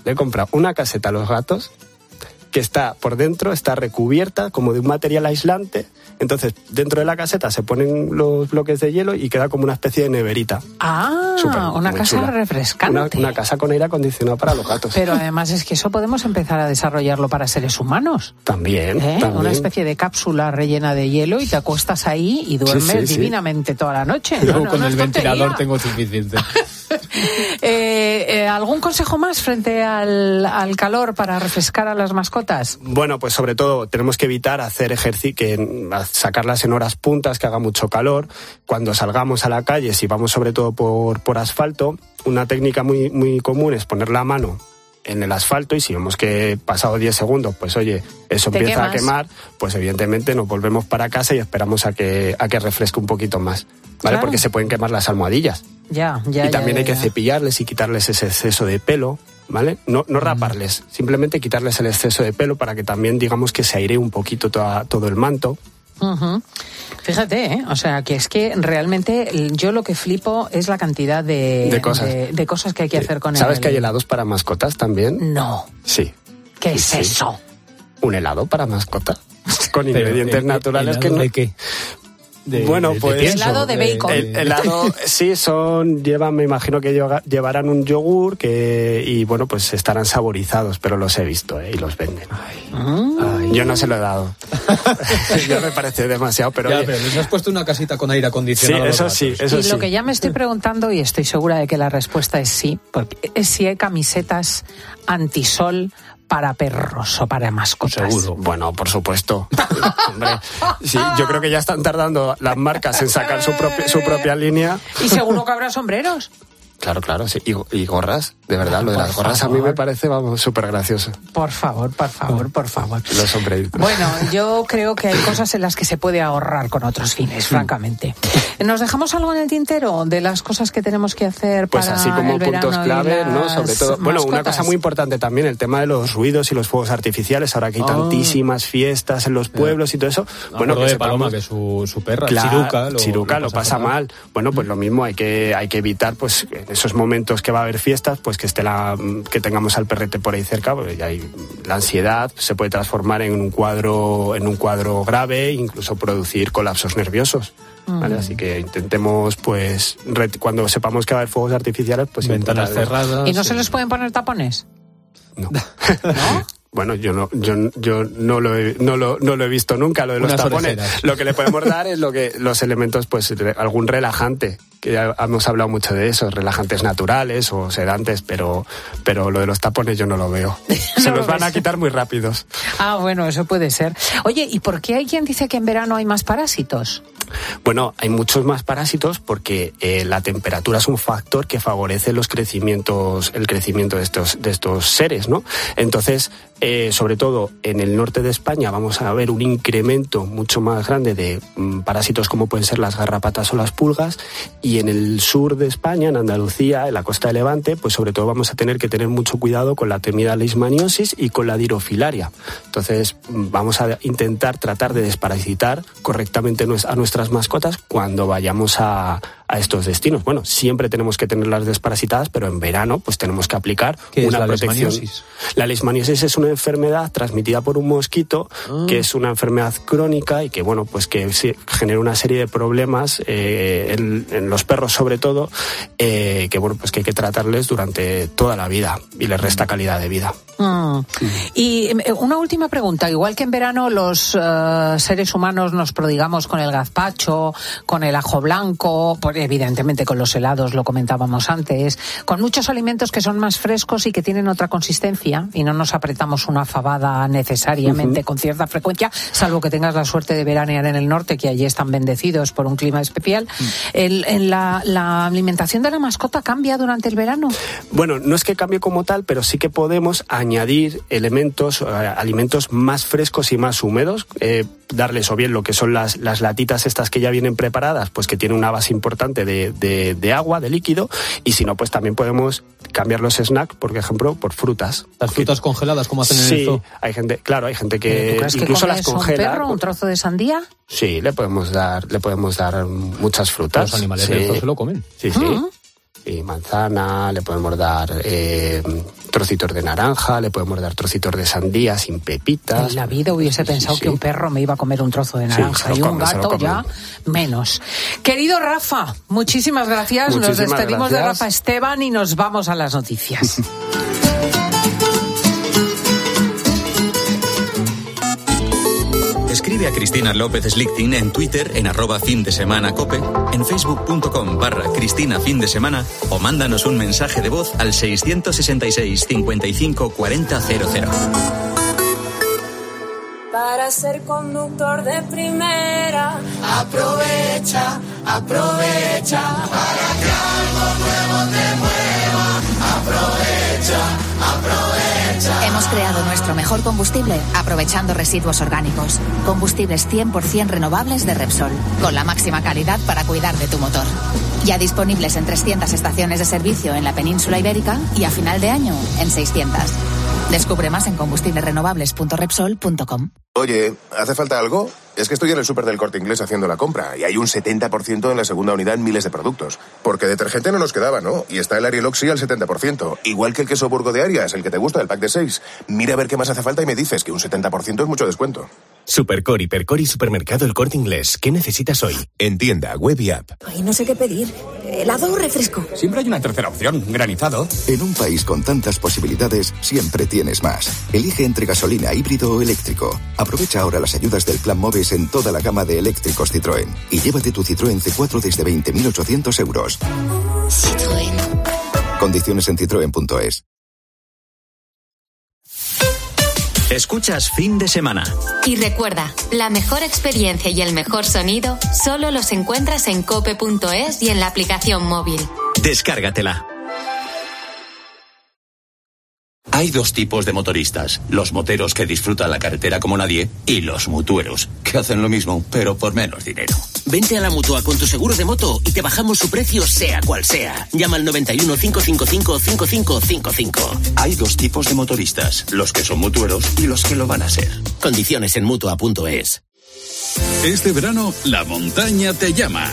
Le he comprado una caseta a los gatos que está por dentro, está recubierta como de un material aislante. Entonces, dentro de la caseta se ponen los bloques de hielo y queda como una especie de neverita. Una casa chula. Refrescante. Una casa con aire acondicionado para los gatos. Pero además es que eso podemos empezar a desarrollarlo para seres humanos. También. Una especie de cápsula rellena de hielo y te acuestas ahí y duermes divinamente toda la noche. Yo con el ventilador tengo suficiente. ¿Algún consejo más frente al calor para refrescar a las mascotas? Bueno, pues sobre todo tenemos que evitar hacer ejercicio, sacarlas en horas puntas, que haga mucho calor. Cuando salgamos a la calle, si vamos sobre todo por asfalto, una técnica muy, muy común es poner la mano en el asfalto y si vemos que pasado 10 segundos, pues oye, eso empieza a quemar, pues evidentemente nos volvemos para casa y esperamos a que refresque un poquito más, ¿vale? Claro. Porque se pueden quemar las almohadillas. Y también hay que cepillarles y quitarles ese exceso de pelo, ¿vale? No raparles, simplemente quitarles el exceso de pelo para que también, digamos, que se airee un poquito todo el manto. Uh-huh. Fíjate, o sea, que es que realmente yo lo que flipo es la cantidad de cosas que hay que hacer con él. ¿Sabes que hay helados para mascotas también? No. Sí. ¿Qué es eso? ¿Un helado para mascota? Con ingredientes naturales que no... ¿De qué? Bueno, pues helado de bacon. El helado, sí, me imagino que llevarán un yogur y bueno, pues estarán saborizados, pero los he visto, y los venden. Ay, yo no se lo he dado. Yo me parece demasiado, pero ya, pero les has puesto una casita con aire acondicionado. Sí, eso sí. Lo que ya me estoy preguntando, y estoy segura de que la respuesta es sí, porque es si hay camisetas antisol para perros o para mascotas. Seguro. Bueno, por supuesto. Hombre, sí, yo creo que ya están tardando las marcas en sacar su propia línea. Y seguro que habrá sombreros. Claro, sí. Y gorras, de verdad, lo de las gorras a mí me parece, súper gracioso. Por favor. Los sombreritos. Bueno, yo creo que hay cosas en las que se puede ahorrar con otros fines, francamente. ¿Nos dejamos algo en el tintero de las cosas que tenemos que hacer para el verano? Pues así como puntos clave, ¿no? Sobre todo, bueno, una cosa muy importante también, el tema de los ruidos y los fuegos artificiales. Ahora que hay tantísimas fiestas en los pueblos y todo eso. Bueno, que Paloma, que su perra, Chiruca lo pasa mal. Bueno, pues lo mismo, hay que evitar, pues, en esos momentos que va a haber fiestas, pues que que tengamos al perrete por ahí cerca, porque ya la ansiedad se puede transformar en un cuadro grave, incluso producir colapsos nerviosos. ¿Vale? Así que intentemos, pues, cuando sepamos que va a haber fuegos artificiales, pues ventanas cerradas. ¿Y no se les pueden poner tapones? No. ¿No? Bueno, yo no lo he visto nunca, lo de los tapones. Orejeras. Lo que le podemos dar es los elementos, pues, algún relajante, que ya hemos hablado mucho de eso, relajantes naturales o sedantes, pero lo de los tapones yo no lo veo. Se los van a quitar muy rápidos. Bueno, eso puede ser. Oye, ¿y por qué hay quien dice que en verano hay más parásitos? Bueno, hay muchos más parásitos porque la temperatura es un factor que favorece el crecimiento de estos seres, ¿no? Entonces, sobre todo en el norte de España vamos a ver un incremento mucho más grande de parásitos como pueden ser las garrapatas o las pulgas, y en el sur de España, en Andalucía, en la costa de Levante, pues sobre todo vamos a tener que tener mucho cuidado con la temida leishmaniosis y con la dirofilaria. Entonces vamos a intentar tratar de desparasitar correctamente a nuestras mascotas cuando vayamos a estos destinos. Bueno, siempre tenemos que tenerlas desparasitadas, pero en verano pues tenemos que aplicar una protección. Leishmaniosis? La leishmaniosis es una enfermedad transmitida por un mosquito, que es una enfermedad crónica y que, bueno, pues que genera una serie de problemas en los perros sobre todo, que, bueno, pues que hay que tratarles durante toda la vida y les resta calidad de vida. Y una última pregunta. Igual que en verano los seres humanos nos prodigamos con el gazpacho, con el ajo blanco, evidentemente con los helados, lo comentábamos antes, con muchos alimentos que son más frescos y que tienen otra consistencia y no nos apretamos una fabada necesariamente con cierta frecuencia, salvo que tengas la suerte de veranear en el norte, que allí están bendecidos por un clima especial. ¿La alimentación de la mascota cambia durante el verano? Bueno, no es que cambie como tal, pero sí que podemos añadir alimentos más frescos y más húmedos, darles o bien lo que son las latitas estas que ya vienen preparadas, pues que tienen una base importante de agua, de líquido, y si no, pues también podemos cambiar los snacks, por ejemplo, por frutas. ¿Las frutas congeladas como hacen en el zoo? Hay gente que incluso las congela. ¿Un perro, un trozo de sandía? Sí, le podemos dar muchas frutas. Los animales del zoo se lo comen. Sí. manzana, le podemos dar trocitos de naranja, le podemos dar trocitos de sandía sin pepitas. En la vida hubiese pensado que un perro me iba a comer un trozo de naranja y un gato ya menos. Querido Rafa, muchísimas gracias. Nos despedimos de Rafa Esteban y nos vamos a las noticias. Escribe a Cristina López Slichting en Twitter en @findesemanacope, en facebook.com/Cristina Fin de Semana o mándanos un mensaje de voz al 666 55 40 00. Para ser conductor de primera, aprovecha para que algo nuevo te mueva. Aprovecha. Hemos creado nuestro mejor combustible aprovechando residuos orgánicos. Combustibles 100% renovables de Repsol, con la máxima calidad para cuidar de tu motor. Ya disponibles en 300 estaciones de servicio en la península ibérica y a final de año en 600. Descubre más en combustiblesrenovables.repsol.com. Oye, ¿hace falta algo? Es que estoy en el súper del Corte Inglés haciendo la compra y hay un 70% en la segunda unidad en miles de productos. Porque detergente no nos quedaba, ¿no? Y está el Ariel Oxy al 70%. Igual que el queso Burgo de Arias, el que te gusta, el pack de 6. Mira a ver qué más hace falta y me dices que un 70% es mucho descuento. Supercor, Hipercor y Supermercado El Corte Inglés. ¿Qué necesitas hoy? En tienda, web y app. Ay, no sé qué pedir. ¿Helado o refresco? Siempre hay una tercera opción, granizado. En un país con tantas posibilidades, siempre tienes más. Elige entre gasolina, híbrido o eléctrico. Aprovecha ahora las ayudas del Plan MOVES en toda la gama de eléctricos Citroën. Y llévate tu Citroën C4 desde 20.800 euros. Citroën. Condiciones en citroen.es. Escuchas Fin de Semana. Y recuerda, la mejor experiencia y el mejor sonido solo los encuentras en cope.es y en la aplicación móvil. Descárgatela. Hay dos tipos de motoristas, los moteros que disfrutan la carretera como nadie y los mutueros, que hacen lo mismo, pero por menos dinero. Vente a la Mutua con tu seguro de moto y te bajamos su precio sea cual sea. Llama al 91 555 5555. Hay dos tipos de motoristas, los que son mutueros y los que lo van a ser. Condiciones en Mutua.es. Este verano, la montaña te llama.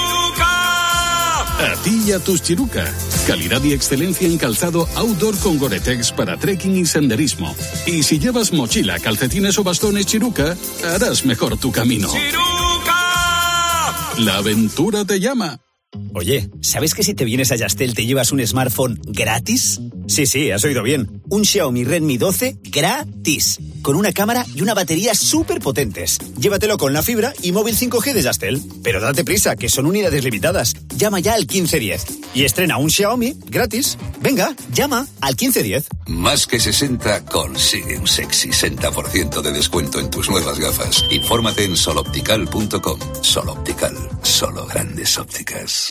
A ti y a tus Chiruca. Calidad y excelencia en calzado outdoor con Gore-Tex para trekking y senderismo. Y si llevas mochila, calcetines o bastones Chiruca, harás mejor tu camino. ¡Chiruca! La aventura te llama. Oye, ¿sabes que si te vienes a Yastel te llevas un smartphone gratis? Sí, has oído bien. Un Xiaomi Redmi 12 gratis. Con una cámara y una batería súper potentes. Llévatelo con la fibra y móvil 5G de Yastel. Pero date prisa, que son unidades limitadas. Llama ya al 1510 y estrena un Xiaomi gratis. Venga, llama al 1510. Más que 60 consigue un sexy 60% de descuento en tus nuevas gafas. Infórmate en soloptical.com. Soloptical, solo grandes ópticas.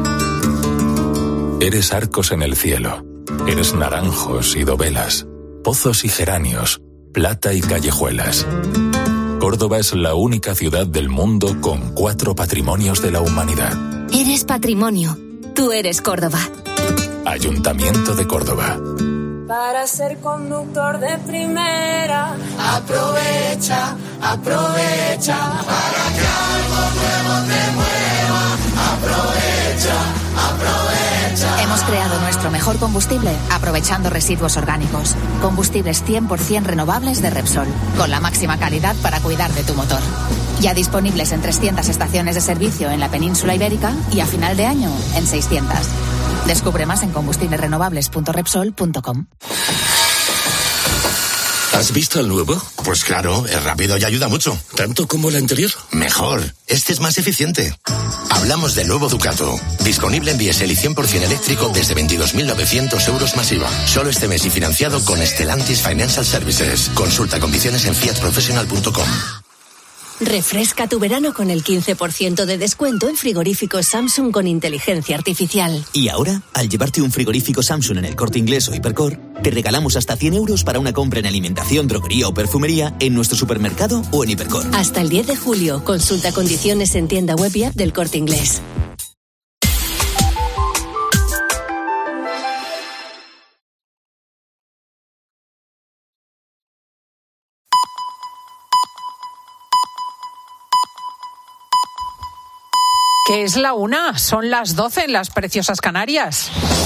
Eres arcos en el cielo. Eres naranjos y dovelas, pozos y geranios, plata y callejuelas. Córdoba es la única ciudad del mundo con 4 patrimonios de la humanidad. Eres patrimonio. Tú eres Córdoba. Ayuntamiento de Córdoba. Para ser conductor de primera, aprovecha para que algo nuevo te mueva. Aprovecha. Hemos creado nuestro mejor combustible aprovechando residuos orgánicos. Combustibles 100% renovables de Repsol, con la máxima calidad para cuidar de tu motor. Ya disponibles en 300 estaciones de servicio en la península ibérica y a final de año en 600. Descubre más en combustiblesrenovables.repsol.com. ¿Has visto el nuevo? Pues claro, es rápido y ayuda mucho. ¿Tanto como el anterior? Mejor. Este es más eficiente. Hablamos del nuevo Ducato. Disponible en diésel y 100% eléctrico desde 22.900 euros más IVA. Solo este mes y financiado con Stellantis Financial Services. Consulta condiciones en fiatprofessional.com. Refresca tu verano con el 15% de descuento en frigoríficos Samsung con inteligencia artificial. Y ahora, al llevarte un frigorífico Samsung en el Corte Inglés o Hipercor, te regalamos hasta 100 euros para una compra en alimentación, droguería o perfumería en nuestro supermercado o en Hipercor. Hasta el 10 de julio. Consulta condiciones en tienda web y app del Corte Inglés. Que es la 1, son las 12 en las preciosas Canarias.